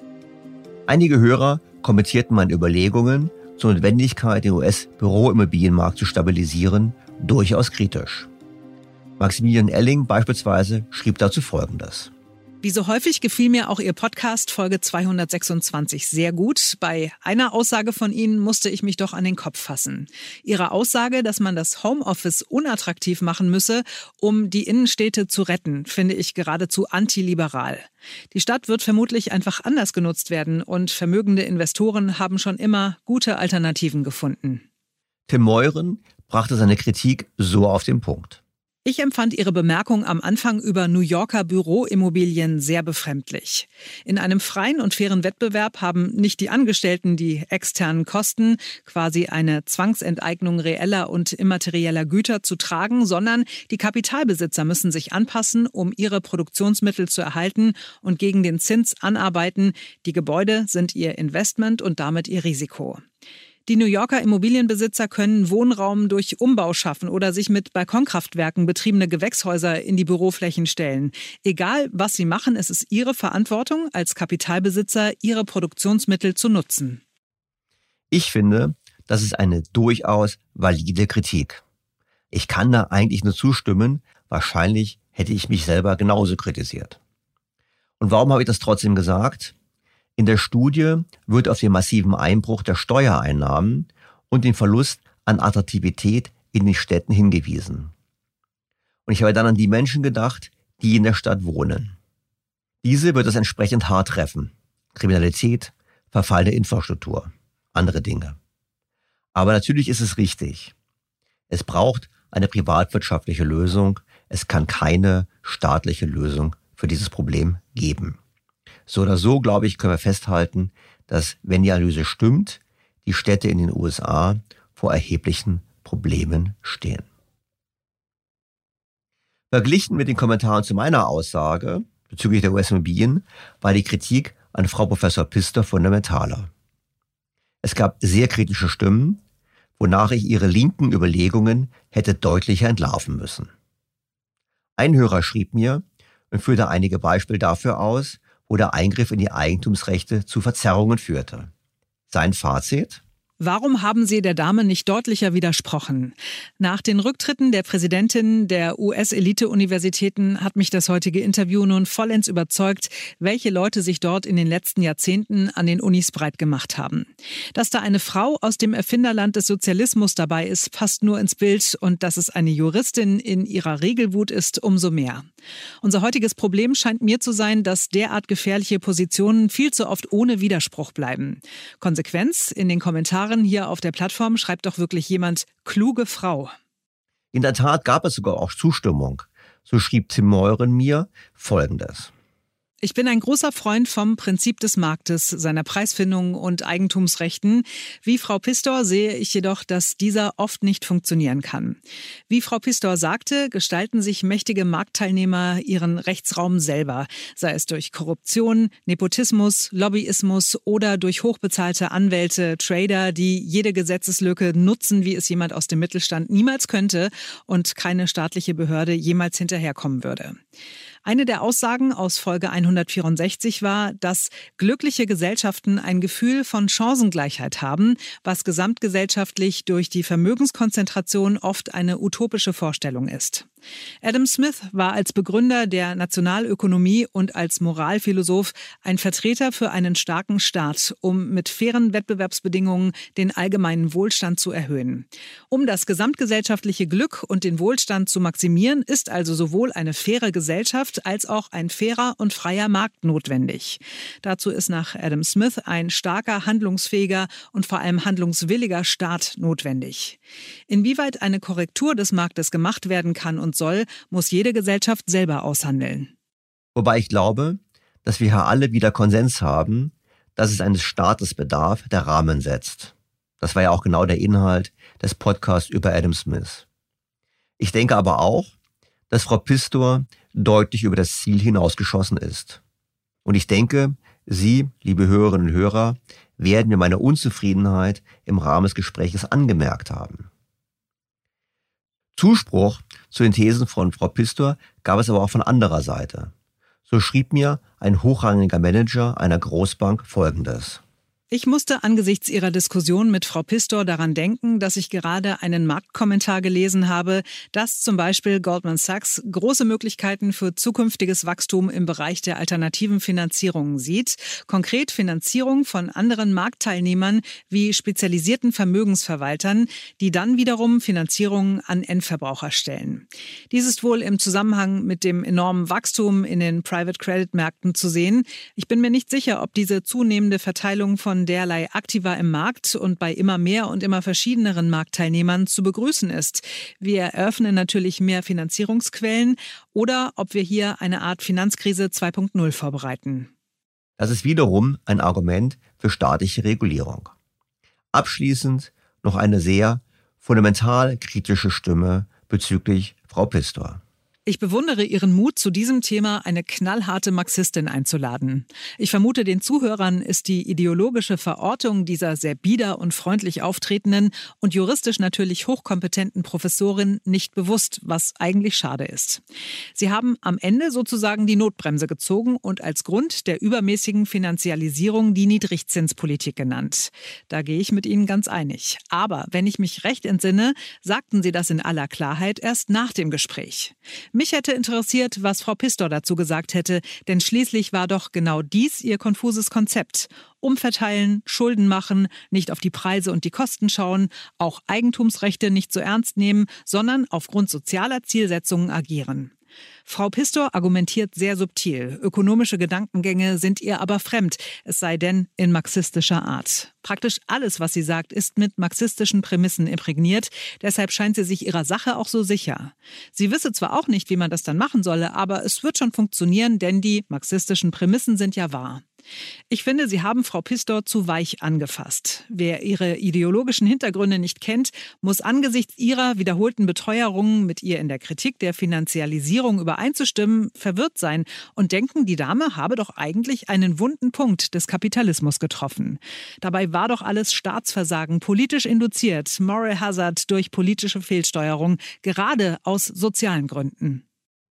Einige Hörer kommentierten meine Überlegungen zur Notwendigkeit, den U S-Büroimmobilienmarkt zu stabilisieren, durchaus kritisch. Maximilian Elling beispielsweise schrieb dazu Folgendes. Wie so häufig gefiel mir auch Ihr Podcast Folge zweihundertsechsundzwanzig sehr gut. Bei einer Aussage von Ihnen musste ich mich doch an den Kopf fassen. Ihre Aussage, dass man das Homeoffice unattraktiv machen müsse, um die Innenstädte zu retten, finde ich geradezu antiliberal. Die Stadt wird vermutlich einfach anders genutzt werden und vermögende Investoren haben schon immer gute Alternativen gefunden. Tim Meuren brachte seine Kritik so auf den Punkt. Ich empfand Ihre Bemerkung am Anfang über New Yorker Büroimmobilien sehr befremdlich. In einem freien und fairen Wettbewerb haben nicht die Angestellten die externen Kosten, quasi eine Zwangsenteignung reeller und immaterieller Güter zu tragen, sondern die Kapitalbesitzer müssen sich anpassen, um ihre Produktionsmittel zu erhalten und gegen den Zins anarbeiten. Die Gebäude sind ihr Investment und damit ihr Risiko. Die New Yorker Immobilienbesitzer können Wohnraum durch Umbau schaffen oder sich mit Balkonkraftwerken betriebene Gewächshäuser in die Büroflächen stellen. Egal, was sie machen, es ist ihre Verantwortung, als Kapitalbesitzer ihre Produktionsmittel zu nutzen. Ich finde, das ist eine durchaus valide Kritik. Ich kann da eigentlich nur zustimmen, wahrscheinlich hätte ich mich selber genauso kritisiert. Und warum habe ich das trotzdem gesagt? In der Studie wird auf den massiven Einbruch der Steuereinnahmen und den Verlust an Attraktivität in den Städten hingewiesen. Und ich habe dann an die Menschen gedacht, die in der Stadt wohnen. Diese wird es entsprechend hart treffen. Kriminalität, verfallene Infrastruktur, andere Dinge. Aber natürlich ist es richtig. Es braucht eine privatwirtschaftliche Lösung. Es kann keine staatliche Lösung für dieses Problem geben. So oder so, glaube ich, können wir festhalten, dass, wenn die Analyse stimmt, die Städte in den U S A vor erheblichen Problemen stehen. Verglichen mit den Kommentaren zu meiner Aussage bezüglich der U S-Immobilien war die Kritik an Frau Professor Pister fundamentaler. Es gab sehr kritische Stimmen, wonach ich ihre linken Überlegungen hätte deutlicher entlarven müssen. Ein Hörer schrieb mir und führte einige Beispiele dafür aus, wo der Eingriff in die Eigentumsrechte zu Verzerrungen führte. Sein Fazit? Warum haben Sie der Dame nicht deutlicher widersprochen? Nach den Rücktritten der Präsidentinnen der U S-Elite-Universitäten hat mich das heutige Interview nun vollends überzeugt, welche Leute sich dort in den letzten Jahrzehnten an den Unis breit gemacht haben. Dass da eine Frau aus dem Erfinderland des Sozialismus dabei ist, passt nur ins Bild, und dass es eine Juristin in ihrer Regelwut ist, umso mehr. Unser heutiges Problem scheint mir zu sein, dass derart gefährliche Positionen viel zu oft ohne Widerspruch bleiben. Konsequenz in den Kommentaren hier auf der Plattform schreibt doch wirklich jemand: kluge Frau. In der Tat gab es sogar auch Zustimmung. So schrieb Tim Meuren mir Folgendes. Ich bin ein großer Freund vom Prinzip des Marktes, seiner Preisfindung und Eigentumsrechten. Wie Frau Pistor sehe ich jedoch, dass dieser oft nicht funktionieren kann. Wie Frau Pistor sagte, gestalten sich mächtige Marktteilnehmer ihren Rechtsraum selber, sei es durch Korruption, Nepotismus, Lobbyismus oder durch hochbezahlte Anwälte, Trader, die jede Gesetzeslücke nutzen, wie es jemand aus dem Mittelstand niemals könnte und keine staatliche Behörde jemals hinterherkommen würde. Eine der Aussagen aus Folge hundertvierundsechzig war, dass glückliche Gesellschaften ein Gefühl von Chancengleichheit haben, was gesamtgesellschaftlich durch die Vermögenskonzentration oft eine utopische Vorstellung ist. Adam Smith war als Begründer der Nationalökonomie und als Moralphilosoph ein Vertreter für einen starken Staat, um mit fairen Wettbewerbsbedingungen den allgemeinen Wohlstand zu erhöhen. Um das gesamtgesellschaftliche Glück und den Wohlstand zu maximieren, ist also sowohl eine faire Gesellschaft als auch ein fairer und freier Markt notwendig. Dazu ist nach Adam Smith ein starker, handlungsfähiger und vor allem handlungswilliger Staat notwendig. Inwieweit eine Korrektur des Marktes gemacht werden kann und soll, muss jede Gesellschaft selber aushandeln. Wobei ich glaube, dass wir hier alle wieder Konsens haben, dass es eines Staates bedarf, der Rahmen setzt. Das war ja auch genau der Inhalt des Podcasts über Adam Smith. Ich denke aber auch, dass Frau Pistor deutlich über das Ziel hinausgeschossen ist. Und ich denke, Sie, liebe Hörerinnen und Hörer, werden mir meine Unzufriedenheit im Rahmen des Gesprächs angemerkt haben. Zuspruch zu den Thesen von Frau Pistor gab es aber auch von anderer Seite. So schrieb mir ein hochrangiger Manager einer Großbank Folgendes. Ich musste angesichts Ihrer Diskussion mit Frau Pistor daran denken, dass ich gerade einen Marktkommentar gelesen habe, dass zum Beispiel Goldman Sachs große Möglichkeiten für zukünftiges Wachstum im Bereich der alternativen Finanzierungen sieht. Konkret Finanzierung von anderen Marktteilnehmern wie spezialisierten Vermögensverwaltern, die dann wiederum Finanzierungen an Endverbraucher stellen. Dies ist wohl im Zusammenhang mit dem enormen Wachstum in den Private Credit Märkten zu sehen. Ich bin mir nicht sicher, ob diese zunehmende Verteilung von derlei Aktiva im Markt und bei immer mehr und immer verschiedeneren Marktteilnehmern zu begrüßen ist. Wir eröffnen natürlich mehr Finanzierungsquellen oder ob wir hier eine Art Finanzkrise zwei Punkt null vorbereiten. Das ist wiederum ein Argument für staatliche Regulierung. Abschließend noch eine sehr fundamental kritische Stimme bezüglich Frau Pistor. Ich bewundere Ihren Mut, zu diesem Thema eine knallharte Marxistin einzuladen. Ich vermute, den Zuhörern ist die ideologische Verortung dieser sehr bieder und freundlich auftretenden und juristisch natürlich hochkompetenten Professorin nicht bewusst, was eigentlich schade ist. Sie haben am Ende sozusagen die Notbremse gezogen und als Grund der übermäßigen Finanzialisierung die Niedrigzinspolitik genannt. Da gehe ich mit Ihnen ganz einig. Aber wenn ich mich recht entsinne, sagten Sie das in aller Klarheit erst nach dem Gespräch. Mich hätte interessiert, was Frau Pistor dazu gesagt hätte, denn schließlich war doch genau dies ihr konfuses Konzept. Umverteilen, Schulden machen, nicht auf die Preise und die Kosten schauen, auch Eigentumsrechte nicht so ernst nehmen, sondern aufgrund sozialer Zielsetzungen agieren. Frau Pistor argumentiert sehr subtil. Ökonomische Gedankengänge sind ihr aber fremd, es sei denn in marxistischer Art. Praktisch alles, was sie sagt, ist mit marxistischen Prämissen imprägniert. Deshalb scheint sie sich ihrer Sache auch so sicher. Sie wisse zwar auch nicht, wie man das dann machen solle, aber es wird schon funktionieren, denn die marxistischen Prämissen sind ja wahr. Ich finde, Sie haben Frau Pistor zu weich angefasst. Wer ihre ideologischen Hintergründe nicht kennt, muss angesichts ihrer wiederholten Beteuerungen, mit ihr in der Kritik der Finanzialisierung übereinzustimmen, verwirrt sein und denken, die Dame habe doch eigentlich einen wunden Punkt des Kapitalismus getroffen. Dabei war doch alles Staatsversagen, politisch induziert, Moral Hazard durch politische Fehlsteuerung, gerade aus sozialen Gründen.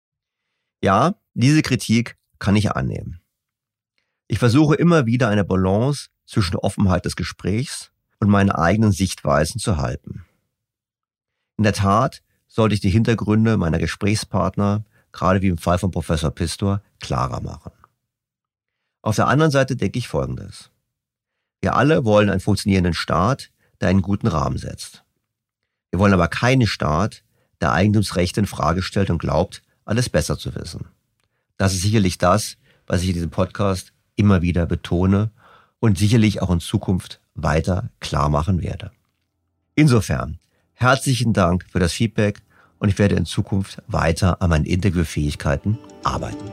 Ja, diese Kritik kann ich annehmen. Ich versuche immer wieder eine Balance zwischen der Offenheit des Gesprächs und meinen eigenen Sichtweisen zu halten. In der Tat sollte ich die Hintergründe meiner Gesprächspartner, gerade wie im Fall von Professor Pistor, klarer machen. Auf der anderen Seite denke ich Folgendes. Wir alle wollen einen funktionierenden Staat, der einen guten Rahmen setzt. Wir wollen aber keinen Staat, der Eigentumsrechte in Frage stellt und glaubt, alles besser zu wissen. Das ist sicherlich das, was ich in diesem Podcast immer wieder betone und sicherlich auch in Zukunft weiter klar machen werde. Insofern, herzlichen Dank für das Feedback und ich werde in Zukunft weiter an meinen Interviewfähigkeiten arbeiten.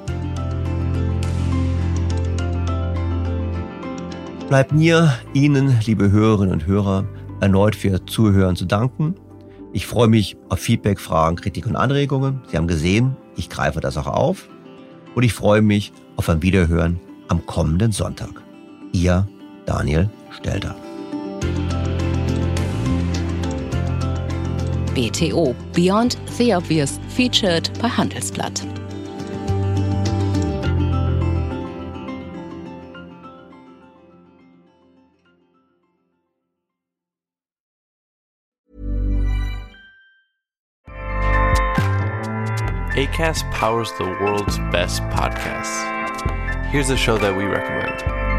Bleibt mir, Ihnen, liebe Hörerinnen und Hörer, erneut für Ihr Zuhören zu danken. Ich freue mich auf Feedback, Fragen, Kritik und Anregungen. Sie haben gesehen, ich greife das auch auf. Und ich freue mich auf ein Wiederhören am kommenden Sonntag. Ihr Daniel Stelter. B T O Beyond the Obvious featured bei Handelsblatt. Acast powers the world's best podcasts. Here's a show that we recommend.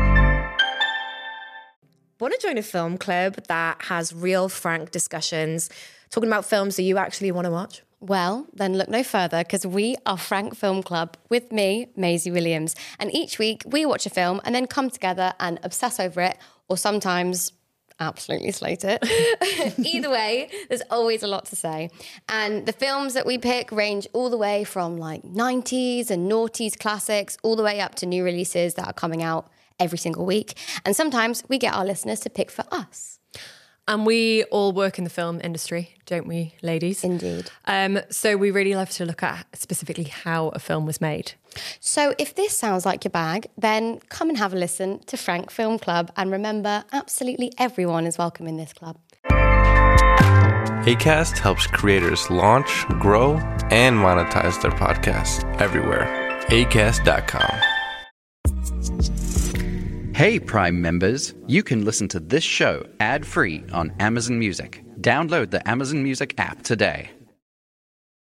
Want to join a film club that has real, frank discussions, talking about films that you actually want to watch? Well, then look no further, because we are Frank Film Club with me, Maisie Williams. And each week we watch a film and then come together and obsess over it, or sometimes absolutely slate it. Either way, there's always a lot to say. And the films that we pick range all the way from like nineties and noughties classics all the way up to new releases that are coming out every single week. And sometimes we get our listeners to pick for us. And we all work in the film industry, don't we, ladies? Indeed. Um, so we really love to look at specifically how a film was made. So if this sounds like your bag, then come and have a listen to Frank Film Club. And remember, absolutely everyone is welcome in this club. Acast helps creators launch, grow, and monetize their podcasts everywhere. acast dot com. Hey, Prime members, you can listen to this show ad-free on Amazon Music. Download the Amazon Music app today.